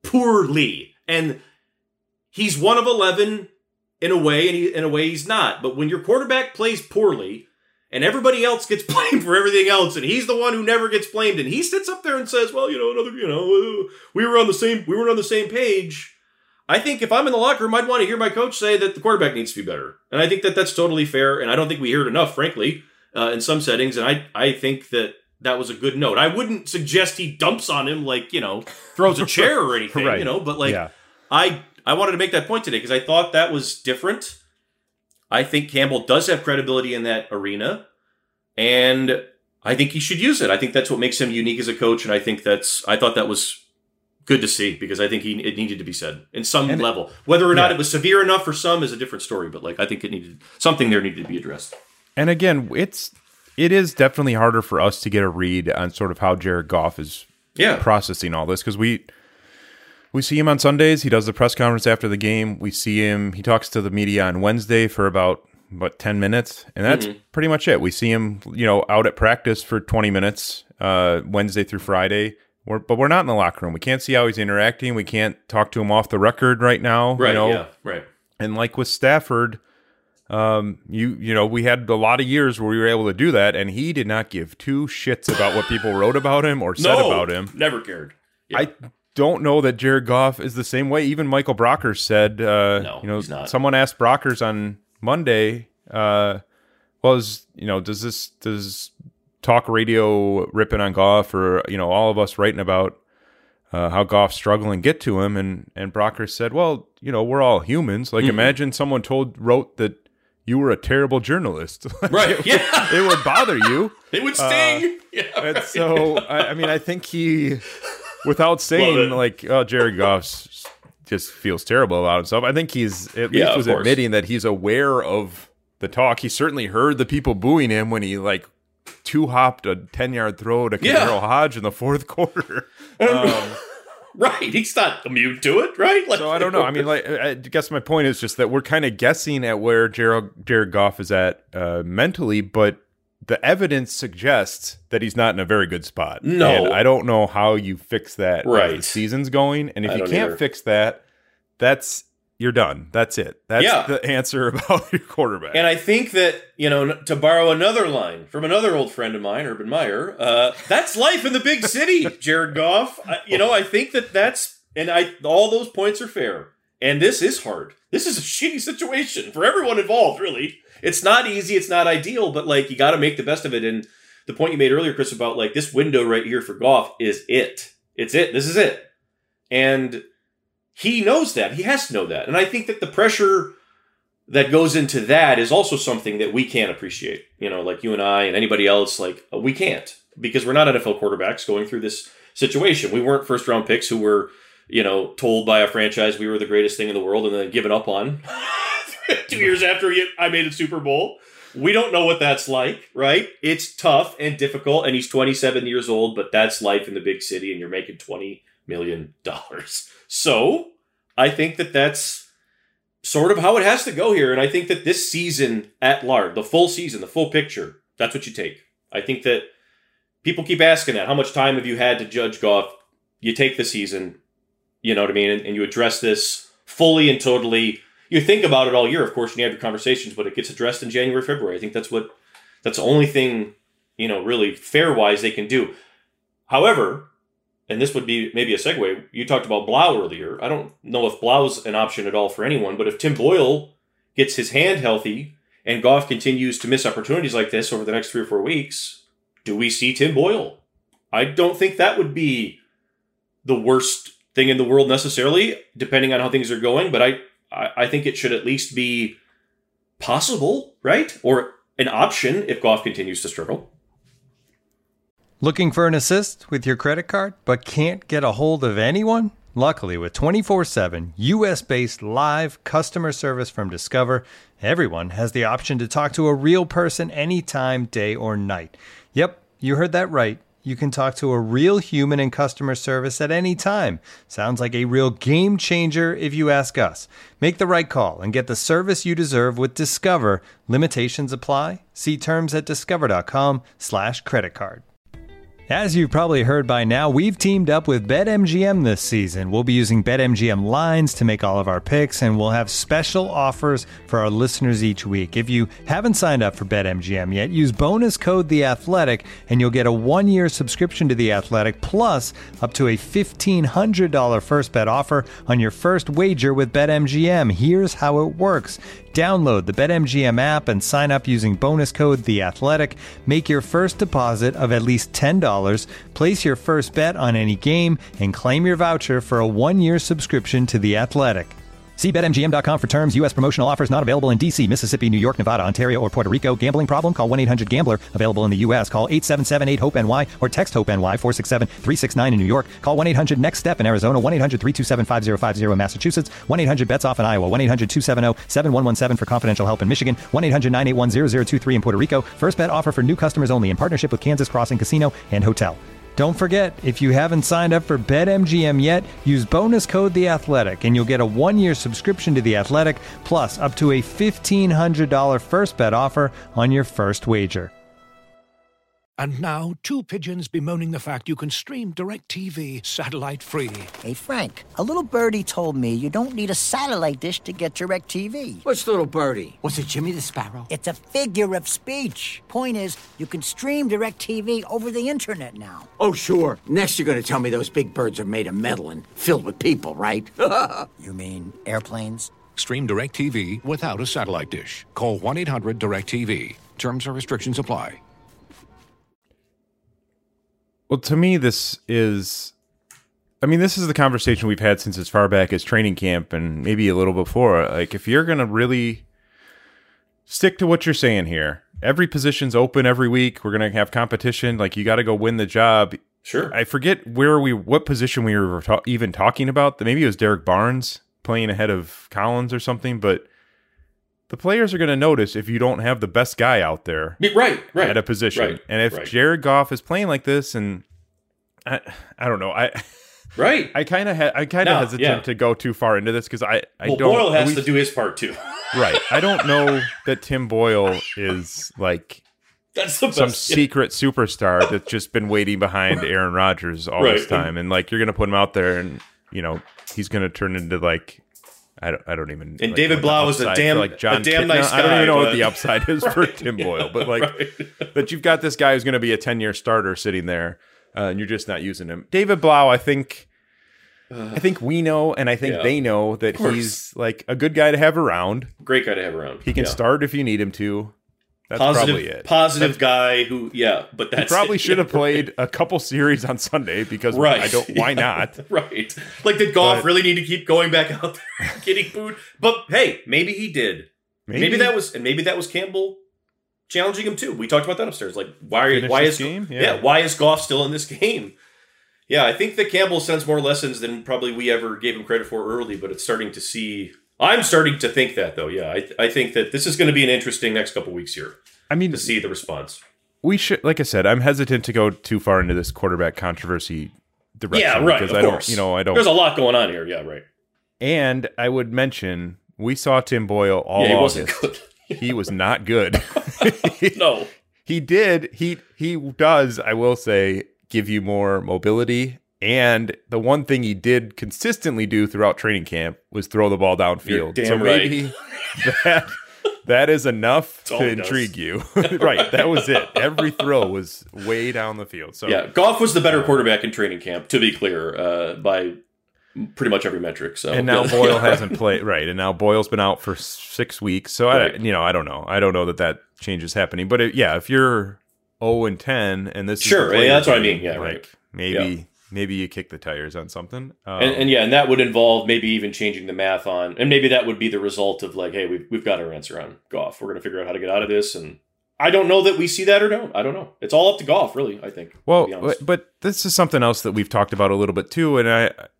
and he's one of 11 in a way, and in a way he's not. But when your quarterback plays poorly, and everybody else gets blamed for everything else, and he's the one who never gets blamed, and he sits up there and says, "Well, we were on the same page." I think if I'm in the locker room, I'd want to hear my coach say that the quarterback needs to be better, and I think that that's totally fair. And I don't think we hear it enough, frankly, in some settings. And I think that was a good note. I wouldn't suggest he dumps on him, like, throws a chair or anything, right. But I wanted to make that point today because I thought that was different. I think Campbell does have credibility in that arena, and I think he should use it. I think that's what makes him unique as a coach, and I thought that was good to see, because I think it needed to be said in some level. Whether or not it was severe enough for some is a different story, but I think something there needed to be addressed. And again, it is definitely harder for us to get a read on sort of how Jared Goff is processing all this, because we see him on Sundays. He does the press conference after the game. We see him. He talks to the media on Wednesday for about 10 minutes, and that's pretty much it. We see him, out at practice for 20 minutes, Wednesday through Friday. But we're not in the locker room. We can't see how he's interacting. We can't talk to him off the record right now. Right. Yeah. Right. And like with Stafford, we had a lot of years where we were able to do that, and he did not give two shits about what people wrote about him or said about him. Never cared. Yeah. I don't know that Jared Goff is the same way. Even Michael Brockers said, he's not. Someone asked Brockers on Monday, does talk radio ripping on Goff, or, all of us writing about how Goff's struggling get to him? And Brockers said, well, we're all humans. Like, imagine someone wrote that you were a terrible journalist. Right. Yeah. It would bother you. It would sting. And so, I think he, without saying Jared Goff just feels terrible about himself, I think he's at least was admitting that he's aware of the talk. He certainly heard the people booing him when he two-hopped a 10-yard throw to Kenrell Hodge in the fourth quarter. Right. He's not immune to it, right? So I don't know. I mean, I guess my point is just that we're kind of guessing at where Jared Goff is at mentally, but the evidence suggests that he's not in a very good spot. No. And I don't know how you fix that right. as the season's going. And if you can't fix that, you're done. That's it. That's the answer about your quarterback. And I think that, to borrow another line from another old friend of mine, Urban Meyer, that's life in the big city, Jared Goff. I think all those points are fair. And this is hard. This is a shitty situation for everyone involved, really. It's not easy. It's not ideal, but you got to make the best of it. And the point you made earlier, Chris, about this window right here for Goff is it. It's it. This is it. And he knows that. He has to know that. And I think that the pressure that goes into that is also something that we can't appreciate. Like you and I and anybody else, we can't, because we're not NFL quarterbacks going through this situation. We weren't first round picks who were, told by a franchise we were the greatest thing in the world and then given up on 2 years after I made a Super Bowl. We don't know what that's like, right? It's tough and difficult, and he's 27 years old, but that's life in the big city, and you're making $20 million. So I think that that's sort of how it has to go here. And I think that this season at large, the full season, the full picture, that's what you take. I think that people keep asking that. How much time have you had to judge Goff? You take the season, you know what I mean? And you address this fully and totally. You think about it all year, of course, and you have your conversations, but it gets addressed in January, February. I think that's the only thing, really fair-wise they can do. However, and this would be maybe a segue, you talked about Blau earlier. I don't know if Blau's an option at all for anyone, but if Tim Boyle gets his hand healthy and Goff continues to miss opportunities like this over the next 3 or 4 weeks, do we see Tim Boyle? I don't think that would be the worst thing in the world necessarily, depending on how things are going, but I think it should at least be possible, right? Or an option if Goff continues to struggle. Looking for an assist with your credit card, but can't get a hold of anyone? Luckily, with 24/7 U.S.-based live customer service from Discover, everyone has the option to talk to a real person anytime, day or night. Yep, you heard that right. You can talk to a real human in customer service at any time. Sounds like a real game changer if you ask us. Make the right call and get the service you deserve with Discover. Limitations apply. See terms at discover.com/creditcard. As you've probably heard by now, we've teamed up with BetMGM this season. We'll be using BetMGM lines to make all of our picks, and we'll have special offers for our listeners each week. If you haven't signed up for BetMGM yet, use bonus code The Athletic, and you'll get a 1-year subscription to The Athletic, plus up to a $1,500 first bet offer on your first wager with BetMGM. Here's how it works. Download the BetMGM app and sign up using bonus code The Athletic. Make your first deposit of at least $10. Place your first bet on any game and claim your voucher for a 1-year subscription to The Athletic. See BetMGM.com for terms. U.S. promotional offers not available in D.C., Mississippi, New York, Nevada, Ontario, or Puerto Rico. Gambling problem? Call 1-800-GAMBLER. Available in the U.S. Call 877-8-HOPE-NY or text HOPE-NY 467-369 in New York. Call 1-800-NEXT-STEP in Arizona. 1-800-327-5050 in Massachusetts. 1-800-BETS-OFF in Iowa. 1-800-270-7117 for confidential help in Michigan. 1-800-981-0023 in Puerto Rico. First bet offer for new customers only in partnership with Kansas Crossing Casino and Hotel. Don't forget, if you haven't signed up for BetMGM yet, use bonus code The Athletic, and you'll get a 1-year subscription to The Athletic, plus up to a $1,500 first bet offer on your first wager. And now, 2 pigeons bemoaning the fact you can stream DirecTV satellite-free. Hey, Frank, a little birdie told me you don't need a satellite dish to get DirecTV. Which little birdie? Was it Jimmy the Sparrow? It's a figure of speech. Point is, you can stream DirecTV over the internet now. Oh, sure. Next you're going to tell me those big birds are made of metal and filled with people, right? You mean airplanes? Stream DirecTV without a satellite dish. Call 1-800-DirecTV. Terms and restrictions apply. Well, to me, this is the conversation we've had since as far back as training camp and maybe a little before. Like, if you're going to really stick to what you're saying here, every position's open every week. We're going to have competition. Like, you got to go win the job. Sure. I forget what position we were even talking about. Maybe it was Derek Barnes playing ahead of Collins or something, but the players are going to notice if you don't have the best guy out there right. at a position. Right. And if Jared Goff is playing like this, and I don't know, I kind of hesitate to go too far into this because I don't. Boyle has to do his part too. Right. I don't know that Tim Boyle is like that's the best. Some secret superstar that's just been waiting behind Aaron Rodgers all this time, and like you're going to put him out there, and he's going to turn into like. I don't even. And like, David Blau is a damn nice guy. I don't even know what the upside is for Tim Boyle, but like that you've got this guy who's going to be a 10-year starter sitting there, and you're just not using him. David Blau, I think we know, and I think they know that he's like a good guy to have around. Great guy to have around. He can start if you need him to. That's probably it. Positive guy who, but that's he probably should have played a couple series on Sunday because why not? Right. Like, did Goff really need to keep going back out there getting booed? But hey, maybe he did. Maybe that was Campbell challenging him too. We talked about that upstairs. Like, why is Goff still in this game? Yeah, I think that Campbell sends more lessons than probably we ever gave him credit for early, but I'm starting to think that, though. Yeah, I think that this is going to be an interesting next couple weeks here. I mean, to see the response. We should, like I said, I'm hesitant to go too far into this quarterback controversy direction. Yeah, right. Because of course. I don't. There's a lot going on here. Yeah, right. And I would mention we saw Tim Boyle all he August. wasn't good. He was not good. No. He does, I will say, give you more mobility. And the one thing he did consistently do throughout training camp was throw the ball downfield. You're damn so maybe that is enough to intrigue you. Right. That was it. Every throw was way down the field. So yeah, Goff was the better quarterback in training camp, to be clear, by pretty much every metric. So and now Boyle hasn't played, right? And now Boyle's been out for 6 weeks. So I don't know. I don't know that change is happening. But if you're 0-10 and this sure, is that's what I mean. Yeah, right. Maybe you kick the tires on something. And that would involve maybe even changing the math on, and maybe that would be the result of like, hey, we've got our answer on Goff. We're going to figure out how to get out of this. And I don't know that we see that or don't. I don't know. It's all up to Goff, really, I think. Well, but this is something else that we've talked about a little bit too. And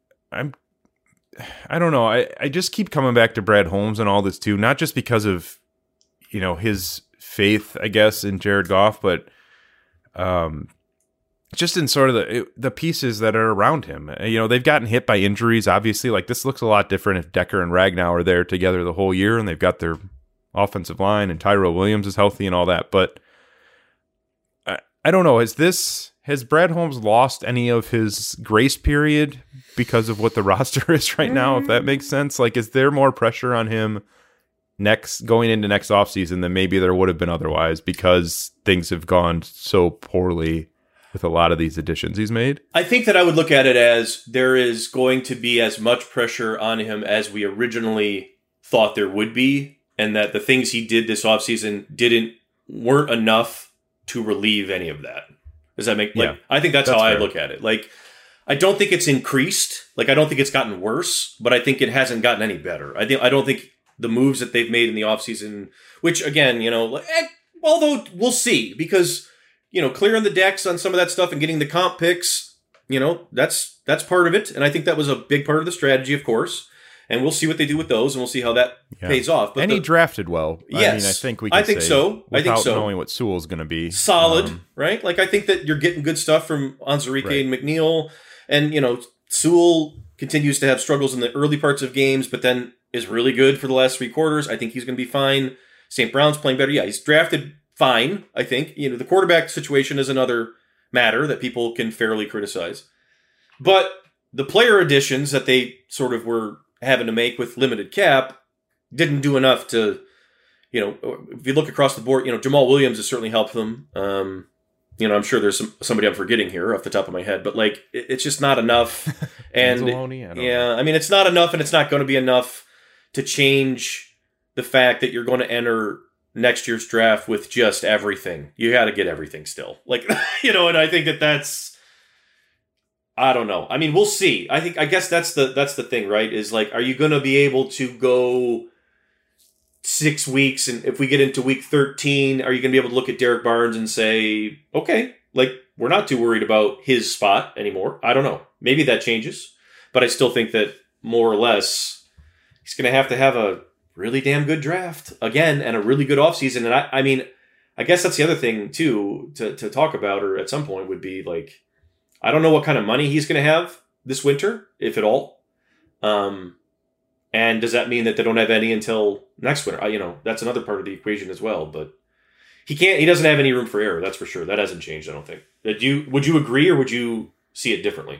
I don't know. I just keep coming back to Brad Holmes and all this too, not just because of, his faith, I guess, in Jared Goff, but just in sort of the pieces that are around him. They've gotten hit by injuries, obviously. Like, this looks a lot different if Decker and Ragnow are there together the whole year and they've got their offensive line and Tyrell Williams is healthy and all that. But I don't know. Has Brad Holmes lost any of his grace period because of what the roster is right now, if that makes sense? Like, is there more pressure on him going into next offseason than maybe there would have been otherwise because things have gone so poorly with a lot of these additions he's made? I think that I would look at it as there is going to be as much pressure on him as we originally thought there would be, and that the things he did this offseason weren't enough to relieve any of that. Does that make I think that's how I look at it. Like, I don't think it's increased. Like, I don't think it's gotten worse, but I think it hasn't gotten any better. I don't think the moves that they've made in the offseason, which again, although we'll see, because clearing the decks on some of that stuff and getting the comp picks, that's part of it. And I think that was a big part of the strategy, of course. And we'll see what they do with those, and we'll see how that pays off. But he drafted well. Yes, I think we can I think so. Without knowing what Sewell's going to be. Solid, right? Like, I think that you're getting good stuff from Onwuzurike and McNeil. And, Sewell continues to have struggles in the early parts of games, but then is really good for the last 3 quarters. I think he's going to be fine. St. Brown's playing better. Yeah, he's drafted fine, I think. The quarterback situation is another matter that people can fairly criticize. But the player additions that they sort of were having to make with limited cap didn't do enough to, if you look across the board, Jamal Williams has certainly helped them. I'm sure there's somebody I'm forgetting here off the top of my head, but like, it's just not enough. And it's not enough, and it's not going to be enough to change the fact that you're going to enter next year's draft with just everything. You got to get everything still. Like, and I think that's, I don't know. I mean, we'll see. I guess that's the thing, right? Is like, are you going to be able to go 6 weeks, and if we get into week 13, are you going to be able to look at Derek Barnes and say, okay, like, we're not too worried about his spot anymore? I don't know. Maybe that changes, but I still think that more or less he's going to have a really damn good draft again and a really good offseason. And I mean, I guess that's the other thing too to talk about, or at some point, would be like, I don't know what kind of money he's going to have this winter, if at all. And does that mean that they don't have any until next winter? That's another part of the equation as well. But he doesn't have any room for error. That's for sure. That hasn't changed, I don't think. Would you agree, or would you see it differently?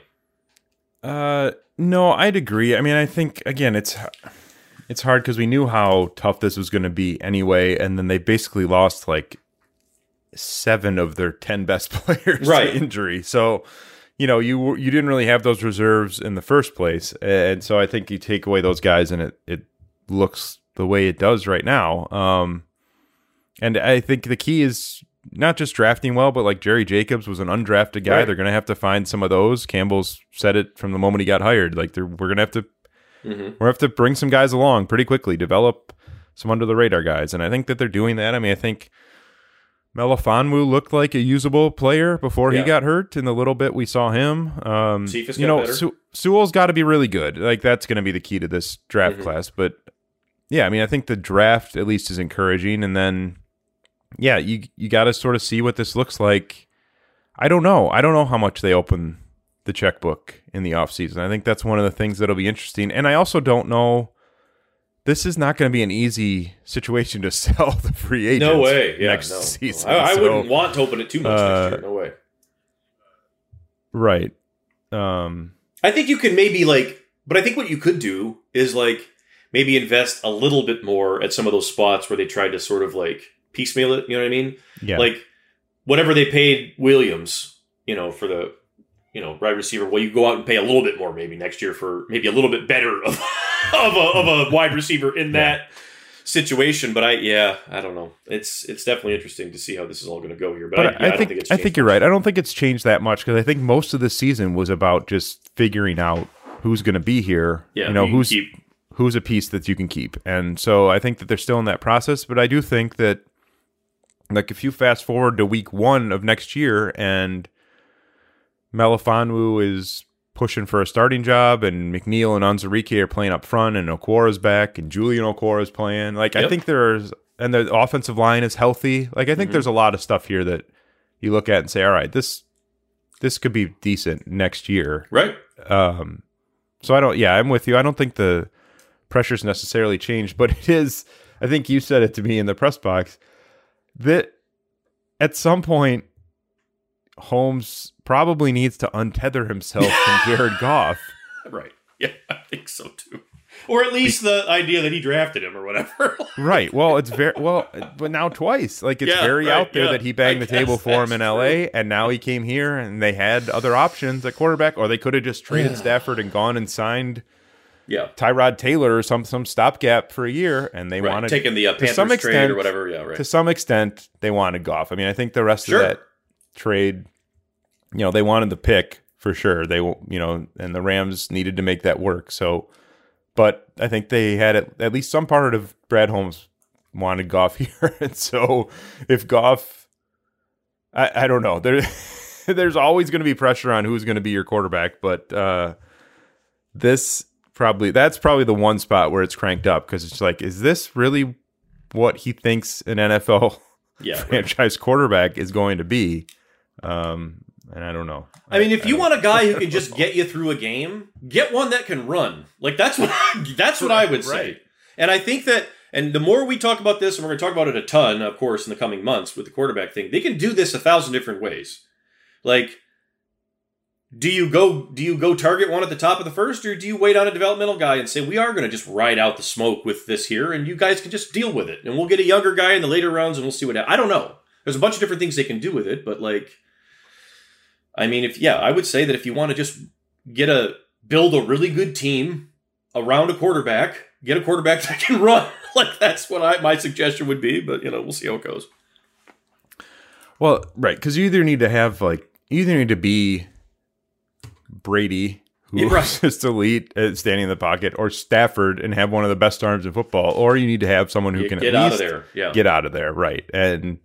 No, I'd agree. I mean, I think, again, it's hard because we knew how tough this was going to be anyway. And then they basically lost like 7 of their 10 best players to injury. So, you didn't really have those reserves in the first place. And so I think you take away those guys and it looks the way it does right now. And I think the key is not just drafting well, but like Jerry Jacobs was an undrafted guy. Right. They're going to have to find some of those. Campbell's said it from the moment he got hired. Like, we're going to have to we're going to have to bring some guys along pretty quickly, develop some under the radar guys. And I think that they're doing that. I mean, I think Melifonwu looked like a usable player before he got hurt in the little bit we saw him. Sewell's got to be really good. Like, that's going to be the key to this draft class. But yeah, I mean, I think the draft at least is encouraging. And then, yeah, you got to sort of see what this looks like. I don't know how much they open the checkbook in the offseason. I think that's one of the things that'll be interesting. And I also don't know, this is not going to be an easy situation to sell the free agents. No way. Yeah, next season. I wouldn't want to open it too much next year. No way. Right. I think you can maybe but I think what you could do is maybe invest a little bit more at some of those spots where they tried to sort of piecemeal it. You know what I mean? Yeah. Whatever they paid Williams, for the, wide receiver. Well, you go out and pay a little bit more maybe next year for maybe a little bit better of a wide receiver in that situation. But I don't know. It's definitely interesting to see how this is all going to go here. But I don't think it's changed. I think you're right. I don't think it's changed that much because I think most of the season was about just figuring out who's going to be here. Yeah, who's a piece that you can keep. And so I think that they're still in that process. But I do think that if you fast forward to week 1 of next year and Melifonwu is pushing for a starting job and McNeil and Onwuzurike are playing up front and Okwara's back and Julian Okwara's playing. I think and the offensive line is healthy. I think there's a lot of stuff here that you look at and say, all right, this could be decent next year. Right. So I'm with you. I don't think the pressure's necessarily changed, but it is, I think you said it to me in the press box, that at some point, Holmes probably needs to untether himself from Jared Goff. Right. Yeah, I think so too. Or at least the idea that he drafted him or whatever. Right. Well, it's but now twice. It's very out there that he banged the table for him in LA, and now he came here and they had other options at quarterback, or they could have just traded Stafford and gone and signed Tyrod Taylor or some stopgap for a year, and they wanted taking the Panthers trade or whatever. Yeah, right. To some extent, they wanted Goff. I mean, I think the rest of that trade, they wanted the pick for sure. They, and the Rams needed to make that work. So, but I think they had at least some part of Brad Holmes wanted Goff here, and so if Goff, I don't know. There's always going to be pressure on who's going to be your quarterback, but that's probably the one spot where it's cranked up because it's is this really what he thinks an NFL franchise quarterback is going to be? And I don't know. I mean, if you want a guy who can just get you through a game, get one that can run. That's what I would say. Right. And I think that, and the more we talk about this, and we're going to talk about it a ton, of course, in the coming months with the quarterback thing, they can do this 1,000 different ways. Do you go target one at the top of the first, or do you wait on a developmental guy and say, we are going to just ride out the smoke with this here, and you guys can just deal with it, and we'll get a younger guy in the later rounds, and we'll see what happens. I don't know. There's a bunch of different things they can do with it, but I mean, I would say that if you want to just build a really good team around a quarterback, get a quarterback that can run. That's what my suggestion would be, but we'll see how it goes. Well, right, because you either need to be Brady, who's just elite at standing in the pocket, or Stafford and have one of the best arms in football, or you need to have someone who can get out of there. Yeah, get out of there, right, and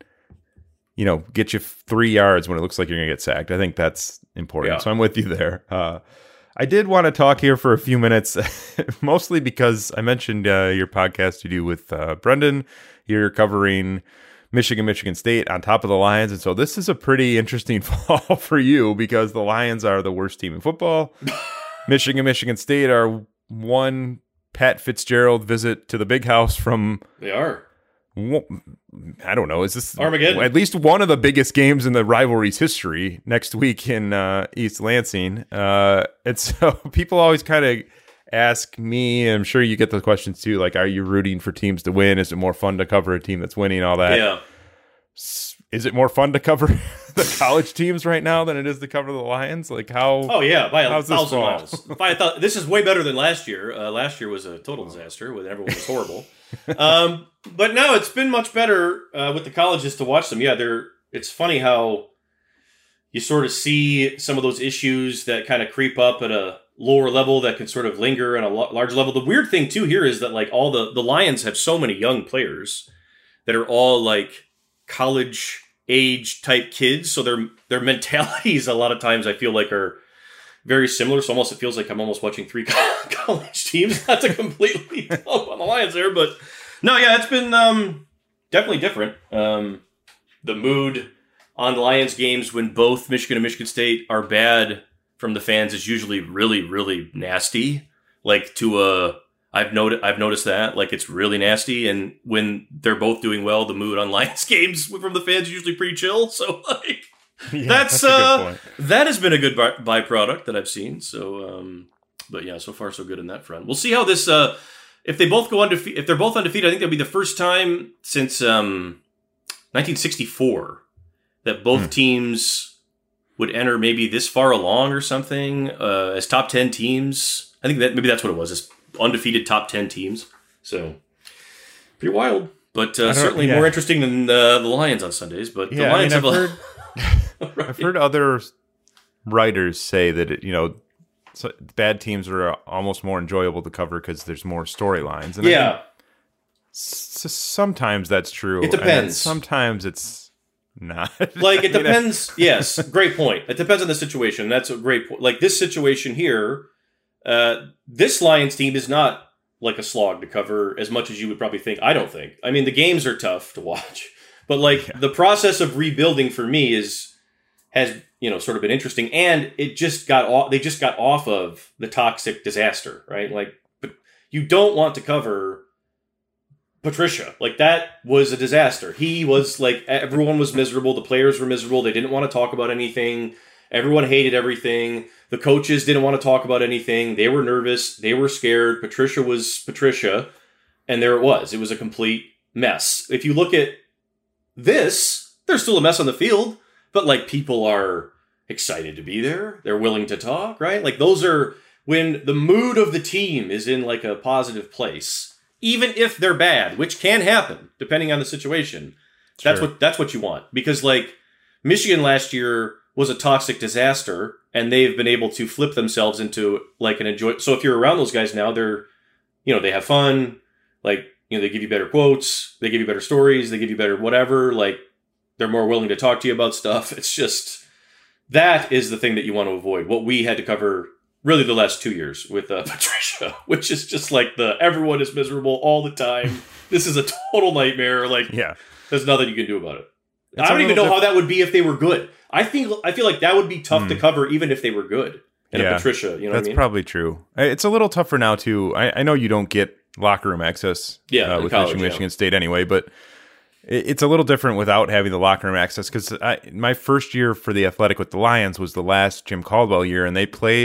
get you 3 yards when it looks like you're going to get sacked. I think that's important. Yeah. So I'm with you there. I did want to talk here for a few minutes, mostly because I mentioned your podcast you do with Brendan. You're covering Michigan State on top of the Lions. And so this is a pretty interesting fall for you because the Lions are the worst team in football. Michigan State are one Pat Fitzgerald visit to the big house from... They are. I don't know. Is this Armageddon? At least one of the biggest games in the rivalry's history next week in East Lansing? And so people always kind of ask me, and I'm sure you get the questions too, are you rooting for teams to win? Is it more fun to cover a team that's winning? All that. Yeah. Is it more fun to cover the college teams right now than it is to cover the Lions? How? Oh yeah, by 1,000 miles. I thought this is way better than last year. Last year was a total disaster when everyone was horrible. But no, it's been much better with the colleges to watch them. Yeah, it's funny how you sort of see some of those issues that kind of creep up at a lower level that can sort of linger at a large level. The weird thing too here is that all the Lions have so many young players that are all college age type kids, so their mentalities a lot of times I feel are very similar. So it feels like I'm almost watching 3 college teams. Not to completely dump on the Lions there, but no, yeah, it's been definitely different. The mood on the Lions games when both Michigan and Michigan State are bad from the fans is usually really, really nasty. Like I've noticed that, like, it's really nasty. And when they're both doing well, the mood on Lions games from the fans is usually pretty chill. So like, that's a good point. That has been a good byproduct that I've seen. So, but yeah, so far so good in that front. We'll see how this. If they both go undefeated, if they're both undefeated, I think that'll be the first time since 1964 that both teams would enter maybe this far along or something as top 10 teams. I think that maybe that's what it was, as undefeated top 10 teams. So pretty wild, but certainly more interesting than the Lions on Sundays. But the Lions have right. I've heard other writers say that bad teams are almost more enjoyable to cover because there's more storylines. And I think sometimes that's true. It depends. Sometimes it's not. Like, it depends. Yes, great point. It depends on the situation. That's a great point. Like this situation here, this Lions team is not like a slog to cover as much as you would probably think. I don't think. I mean, the games are tough to watch, but like the process of rebuilding for me has sort of been interesting, and they just got off of the toxic disaster, right? Like, but you don't want to cover Patricia. Like, that was a disaster. He was like, everyone was miserable. The players were miserable. They didn't want to talk about anything. Everyone hated everything. The coaches didn't want to talk about anything. They were nervous. They were scared. Patricia was Patricia. And there it was. It was a complete mess. If you look at this, there's still a mess on the field, but like, people are excited to be there. They're willing to talk, right? Like, those are when the mood of the team is in like a positive place, even if they're bad, which can happen depending on the situation. Sure. That's what you want, because like Michigan last year was a toxic disaster, and they've been able to flip themselves into like an enjoy. So if you're around those guys now, they're, they have fun. Like, they give you better quotes, they give you better stories, they give you better whatever. Like, they're more willing to talk to you about stuff. It's just, that is the thing that you want to avoid. What we had to cover really the last 2 years with Patricia, which is just like everyone is miserable all the time. This is a total nightmare. Like, there's nothing you can do about it. I don't even know how that would be if they were good. I feel like that would be tough to cover even if they were good. And Patricia, what I mean? That's probably true. It's a little tougher now too. I know you don't get locker room access with college, Michigan State anyway, but it's a little different without having the locker room access, because my first year for the Athletic with the Lions was the last Jim Caldwell year, and they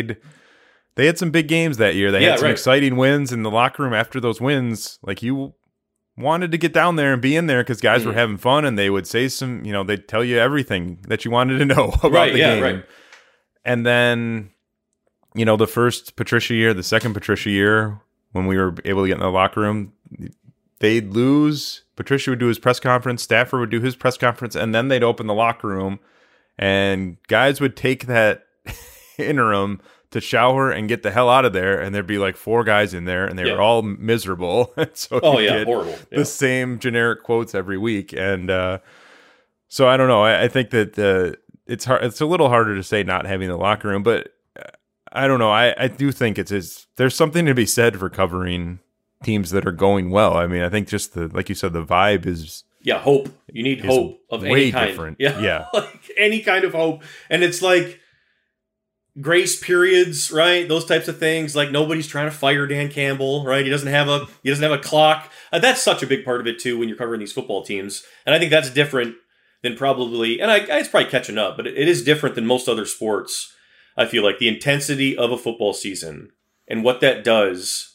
had some big games that year. They had some exciting wins in the locker room after those wins. Like, you wanted to get down there and be in there because guys were having fun, and they would say some, they'd tell you everything that you wanted to know about the game. Right. And then, the first Patricia year, the second Patricia year, when we were able to get in the locker room, they'd lose. Patricia would do his press conference, Stafford would do his press conference, and then they'd open the locker room, and guys would take that interim to shower and get the hell out of there, and there'd be like 4 guys in there, and they were all miserable. So horrible. The same generic quotes every week, and so I don't know. I think that it's hard. It's a little harder to say not having the locker room, but I don't know. I do think there's something to be said for covering teams that are going well. I mean, I think just like you said, the vibe is hope. You need hope of any kind. Different. Yeah, like any kind of hope, and it's like grace periods, right? Those types of things. Like, nobody's trying to fire Dan Campbell, right? He doesn't have a clock. That's such a big part of it too when you're covering these football teams, and I think that's different than probably, and it's probably catching up, but it is different than most other sports. I feel like the intensity of a football season and what that does,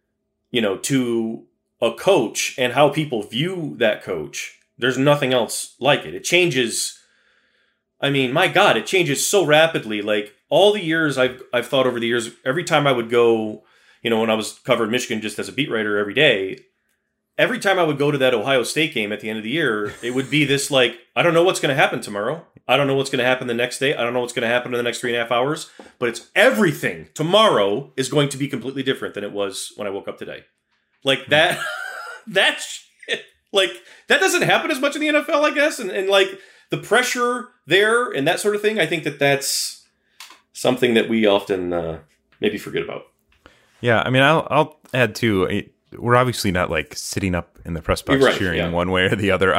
to a coach and how people view that coach. There's nothing else like it. It changes. I mean, my God, it changes so rapidly. Like, all the years I've thought over the years, every time I would go, when I was covering Michigan just as a beat writer every day, every time I would go to that Ohio State game at the end of the year, it would be this like, I don't know what's going to happen tomorrow. I don't know what's going to happen the next day. I don't know what's going to happen in the next 3.5 hours, but it's everything. Tomorrow is going to be completely different than it was when I woke up today. Like that shit, like, that doesn't happen as much in the NFL, I guess. And like the pressure there and that sort of thing, I think that's something that we often maybe forget about. Yeah. I mean, I'll add too, we're obviously not like sitting up in the press box cheering one way or the other.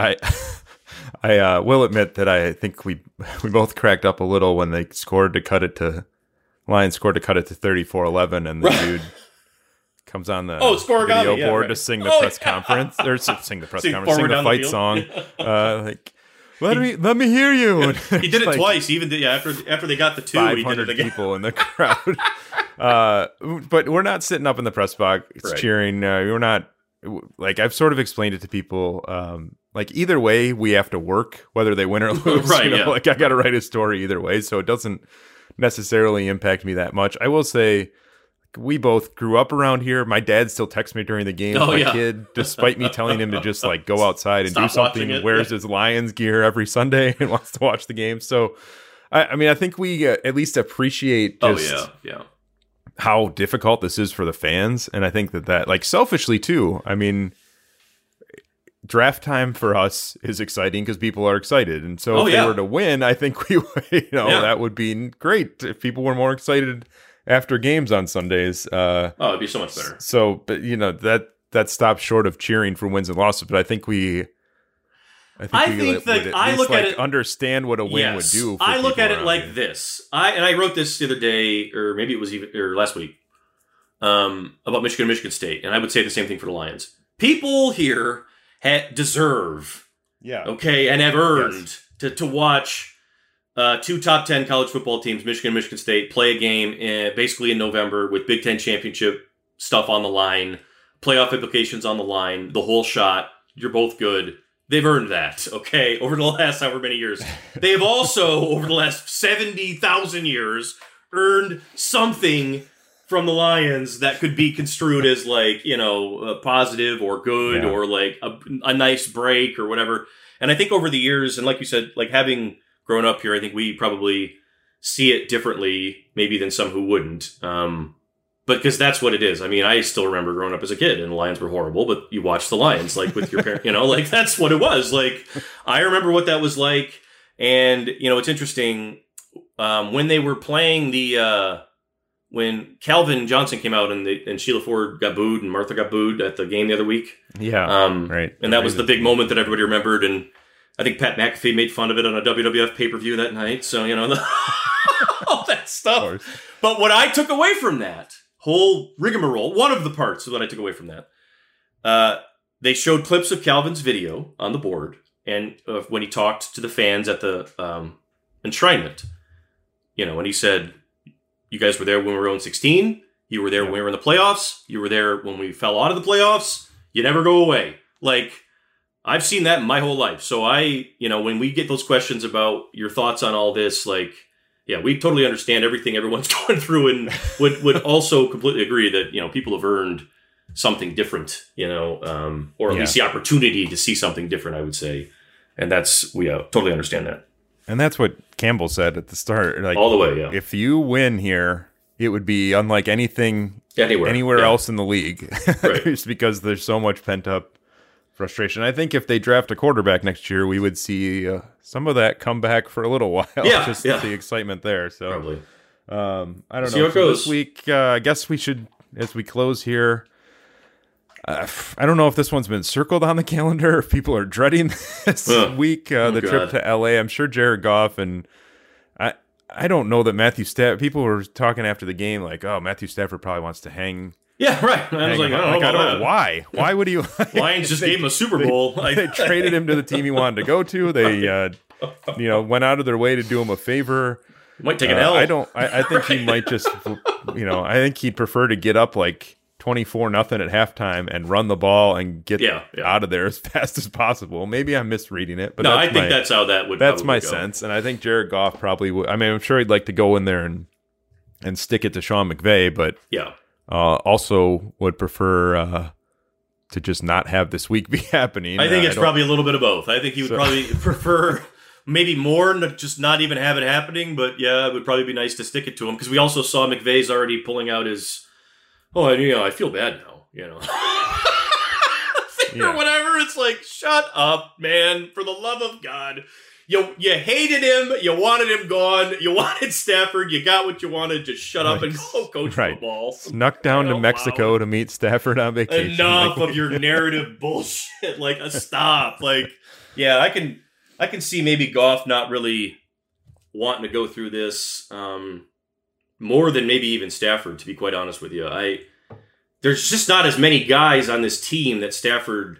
I will admit that I think we both cracked up a little when they scored to cut it to Lions scored to cut it to 34-11, and the dude comes on the video board to sing the press conference, or sing the fight song. Let me hear you. He did it twice. He even did after they got the 2. 500 he did it again. People in the crowd. But we're not sitting up in the press box cheering. We're not. Like, I've sort of explained it to people. Like, either way, we have to work, whether they win or lose. Right. Like, I got to write a story either way, so it doesn't necessarily impact me that much. I will say, we both grew up around here. My dad still texts me during the game with my kid, despite me telling him to just like go outside and do something. Wears his Lions gear every Sunday and wants to watch the game. So, I mean, I think we at least appreciate just how difficult this is for the fans. And I think that like selfishly too, I mean, draft time for us is exciting because people are excited. And so if they were to win, I think that would be great if people were more excited after games on Sundays. It'd be so much better. So, but that stops short of cheering for wins and losses. But I think we understand what a win would do. I look at it like this. I wrote this the other day, or maybe it was last week, about Michigan State, and I would say the same thing for the Lions. People here deserve, and have earned to watch 2 top 10 college football teams, Michigan and Michigan State, play a game basically in November with Big Ten championship stuff on the line, playoff implications on the line, the whole shot. You're both good. They've earned that, okay, over the last however many years. They have also, over the last 70,000 years, earned something from the Lions that could be construed as like, positive or good or like a nice break or whatever. And I think over the years, and like you said, like having grown up here, I think we probably see it differently maybe than some who wouldn't. But because that's what it is. I mean, I still remember growing up as a kid and the Lions were horrible, but you watched the Lions like with your parents, like that's what it was. Like, I remember what that was like. And, it's interesting when they were playing when Calvin Johnson came out and Sheila Ford got booed and Martha got booed at the game the other week. Yeah. Right. And that was the big moment that everybody remembered. And I think Pat McAfee made fun of it on a WWF pay-per-view that night. So, all that stuff. But what I took away from that whole rigmarole, one of the parts of what I took away from that, they showed clips of Calvin's video on the board and when he talked to the fans at the enshrinement. And he said, you guys were there when we were 0-16. You were there when we were in the playoffs. You were there when we fell out of the playoffs. You never go away. Like, I've seen that my whole life. So when we get those questions about your thoughts on all this, like, we totally understand everything everyone's going through and would also completely agree that, people have earned something different, or at least the opportunity to see something different, I would say. And we totally understand that. And that's what Campbell said at the start. Like, all the way, if you win here, it would be unlike anything anywhere else in the league. Right. Just because there's so much pent-up frustration. I think if they draft a quarterback next year, we would see some of that come back for a little while. The excitement there. So probably. I don't know. So this week, I guess we should, as we close here, I don't know if this one's been circled on the calendar, if people are dreading this week, the trip to LA. I'm sure Jared Goff and I don't know that Matthew Stafford, people were talking after the game like, oh, Matthew Stafford probably wants to hang. Yeah, right. I was like, I don't know why. Why would he? Lions just gave him a Super Bowl. They traded him to the team he wanted to go to. They, went out of their way to do him a favor. He might take an L. I think he might just, I think he'd prefer to get up like 24-0 at halftime and run the ball and get out of there as fast as possible. Maybe I'm misreading it, but I think that's how that would. That's my sense, and I think Jared Goff probably would. I mean, I'm sure he'd like to go in there and stick it to Sean McVay, but also would prefer to just not have this week be happening. I think it's probably a little bit of both. I think he would probably prefer maybe more just not even have it happening, but it would probably be nice to stick it to him because we also saw McVay's already pulling out his. Oh, I feel bad now, or whatever. It's like, shut up, man! For the love of God, you hated him, you wanted him gone, you wanted Stafford, you got what you wanted. Just shut up and go coach football. Snuck down to Mexico to meet Stafford on vacation. Enough of your narrative bullshit. Like, stop. Like, I can see maybe Goff not really wanting to go through this. more than maybe even Stafford, to be quite honest with you. There's just not as many guys on this team that Stafford,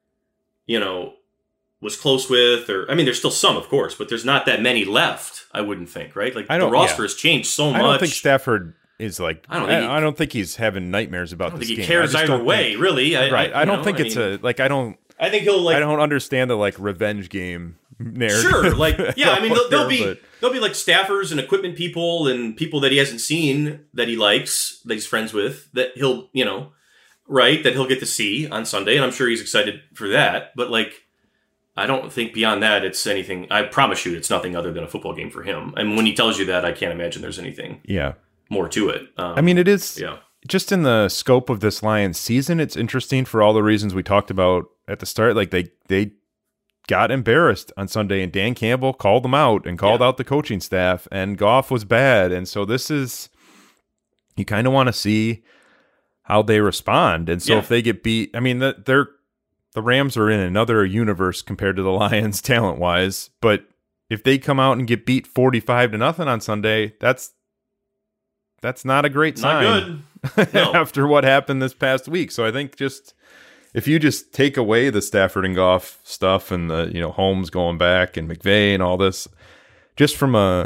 was close with, or I mean, there's still some, of course, but there's not that many left. I wouldn't think, right? Like the roster has changed so much. I don't think Stafford is like. I don't think he's having nightmares about this game. He cares either way, really. I don't think it's a like. I don't. I think he'll like. I don't understand the like revenge game narrative. Sure, like I mean, there'll be like staffers and equipment people and people that he hasn't seen that he likes, that he's friends with, that he'll that he'll get to see on Sunday, and I'm sure he's excited for that. But like, I don't think beyond that it's anything. I promise you, it's nothing other than a football game for him. And when he tells you that, I can't imagine there's anything more to it. I mean, it is just in the scope of this Lions season, it's interesting for all the reasons we talked about at the start. Like they got embarrassed on Sunday, and Dan Campbell called them out and called out the coaching staff, and Goff was bad. And so this is, you kind of want to see how they respond. And so if they get beat, I mean, the Rams are in another universe compared to the Lions talent-wise, but if they come out and get beat 45-0 on Sunday, that's not a great sign. Not good. No. After what happened this past week. So I think if you just take away the Stafford and Goff stuff and the Holmes going back and McVay and all this, just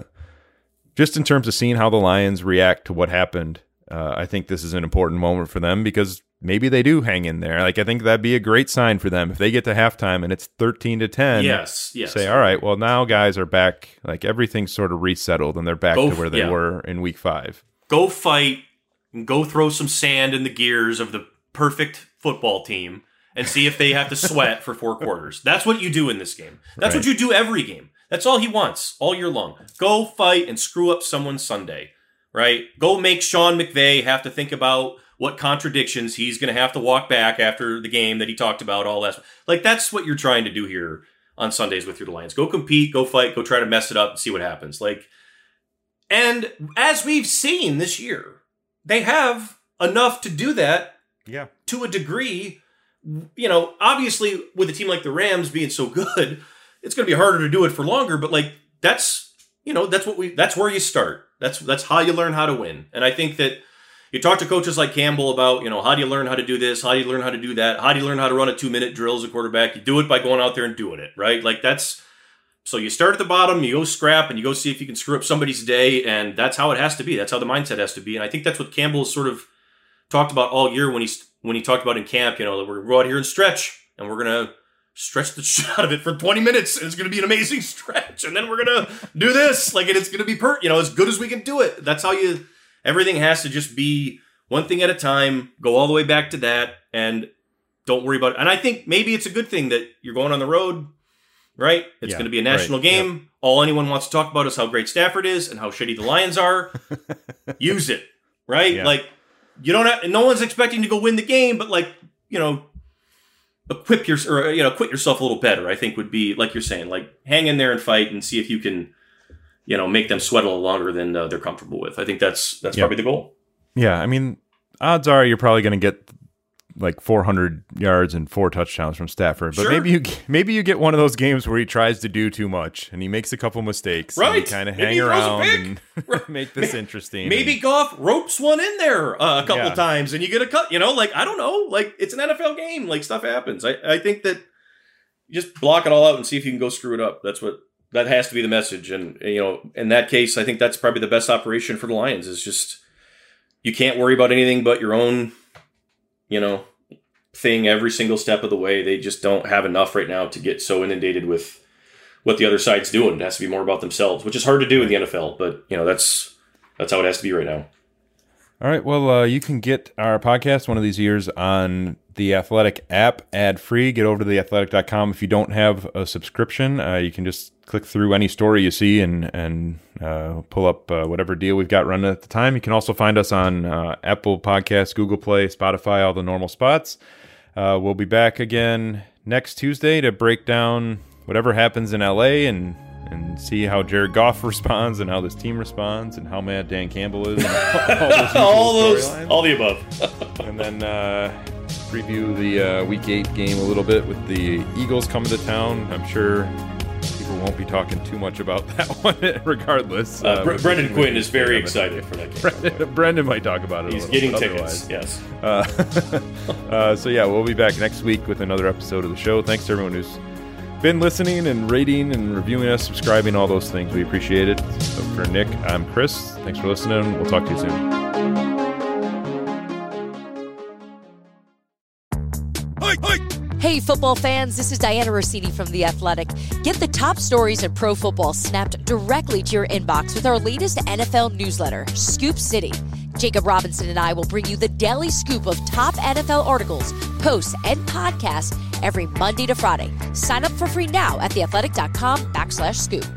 in terms of seeing how the Lions react to what happened, I think this is an important moment for them, because maybe they do hang in there. Like, I think that'd be a great sign for them if they get to halftime and it's 13-10. Yes. Say, all right, well, now guys are back. Like, everything's sort of resettled and they're back to where they were in week 5. Go fight and go throw some sand in the gears of the perfect football team and see if they have to sweat for 4 quarters. That's what you do in this game. That's what you do every game. That's all he wants all year long. Go fight and screw up someone's Sunday, right? Go make Sean McVay have to think about what contradictions he's going to have to walk back after the game that he talked about, all that. Like, that's what you're trying to do here on Sundays with your Lions. Go compete, go fight, go try to mess it up and see what happens. Like, and as we've seen this year, they have enough to do that to a degree. Obviously with a team like the Rams being so good, it's going to be harder to do it for longer, but like, that's where you start. That's how you learn how to win. And I think that you talk to coaches like Campbell about, how do you learn how to do this? How do you learn how to do that? How do you learn how to run a 2-minute drill as a quarterback? You do it by going out there and doing it, right? Like, so you start at the bottom, you go scrap, and you go see if you can screw up somebody's day, and that's how it has to be. That's how the mindset has to be. And I think that's what Campbell sort of talked about all year when he talked about in camp, that we're going to go out here and stretch, and we're going to stretch the shit out of it for 20 minutes, and it's going to be an amazing stretch, and then we're going to do this, like, and it's going to be as good as we can do it. That's how everything has to just be one thing at a time, go all the way back to that, and don't worry about it. And I think maybe it's a good thing that you're going on the road, right? It's going to be a national game. Yep. All anyone wants to talk about is how great Stafford is and how shitty the Lions are. Use it, right? Yeah. Like, you don't have, no one's expecting to go win the game, but like, quit yourself a little better, I think would be, like you're saying, like, hang in there and fight and see if you can, make them sweat a little longer than they're comfortable with. I think that's probably the goal. Yeah, I mean, odds are you're probably going to get like 400 yards and 4 touchdowns from Stafford, but maybe you get one of those games where he tries to do too much and he makes a couple mistakes, right? And you kind of hang around and make this interesting. Maybe Goff ropes one in there a couple times and you get a cut. Like, I don't know, like, it's an NFL game. Like, stuff happens. I think that you just block it all out and see if you can go screw it up. That has to be the message. And in that case, I think that's probably the best operation for the Lions. Is just, you can't worry about anything but your own thing every single step of the way. They just don't have enough right now to get so inundated with what the other side's doing. It has to be more about themselves, which is hard to do in the NFL, but that's how it has to be right now. All right. Well, you can get our podcast one of these years on the Athletic app, ad-free. Get over to theathletic.com. If you don't have a subscription, you can just click through any story you see and pull up whatever deal we've got running at the time. You can also find us on Apple Podcasts, Google Play, Spotify, all the normal spots. We'll be back again next Tuesday to break down whatever happens in LA and see how Jared Goff responds and how this team responds and how mad Dan Campbell is. And all the above. And then preview the Week 8 game a little bit with the Eagles coming to town. I'm sure people won't be talking too much about that one regardless. Brendan Quinn is very excited for that game. Brendan might talk about it. He's a getting tickets. Yes. So yeah, we'll be back next week with another episode of the show. Thanks to everyone who's been listening and rating and reviewing us, subscribing, all those things. We appreciate it. So for Nick, I'm Chris. Thanks for listening. We'll talk to you soon. Hey, football fans, this is Diana Rossini from The Athletic. Get the top stories in pro football snapped directly to your inbox with our latest NFL newsletter, Scoop City. Jacob Robinson and I will bring you the daily scoop of top NFL articles, posts, and podcasts every Monday to Friday. Sign up for free now at theathletic.com/scoop.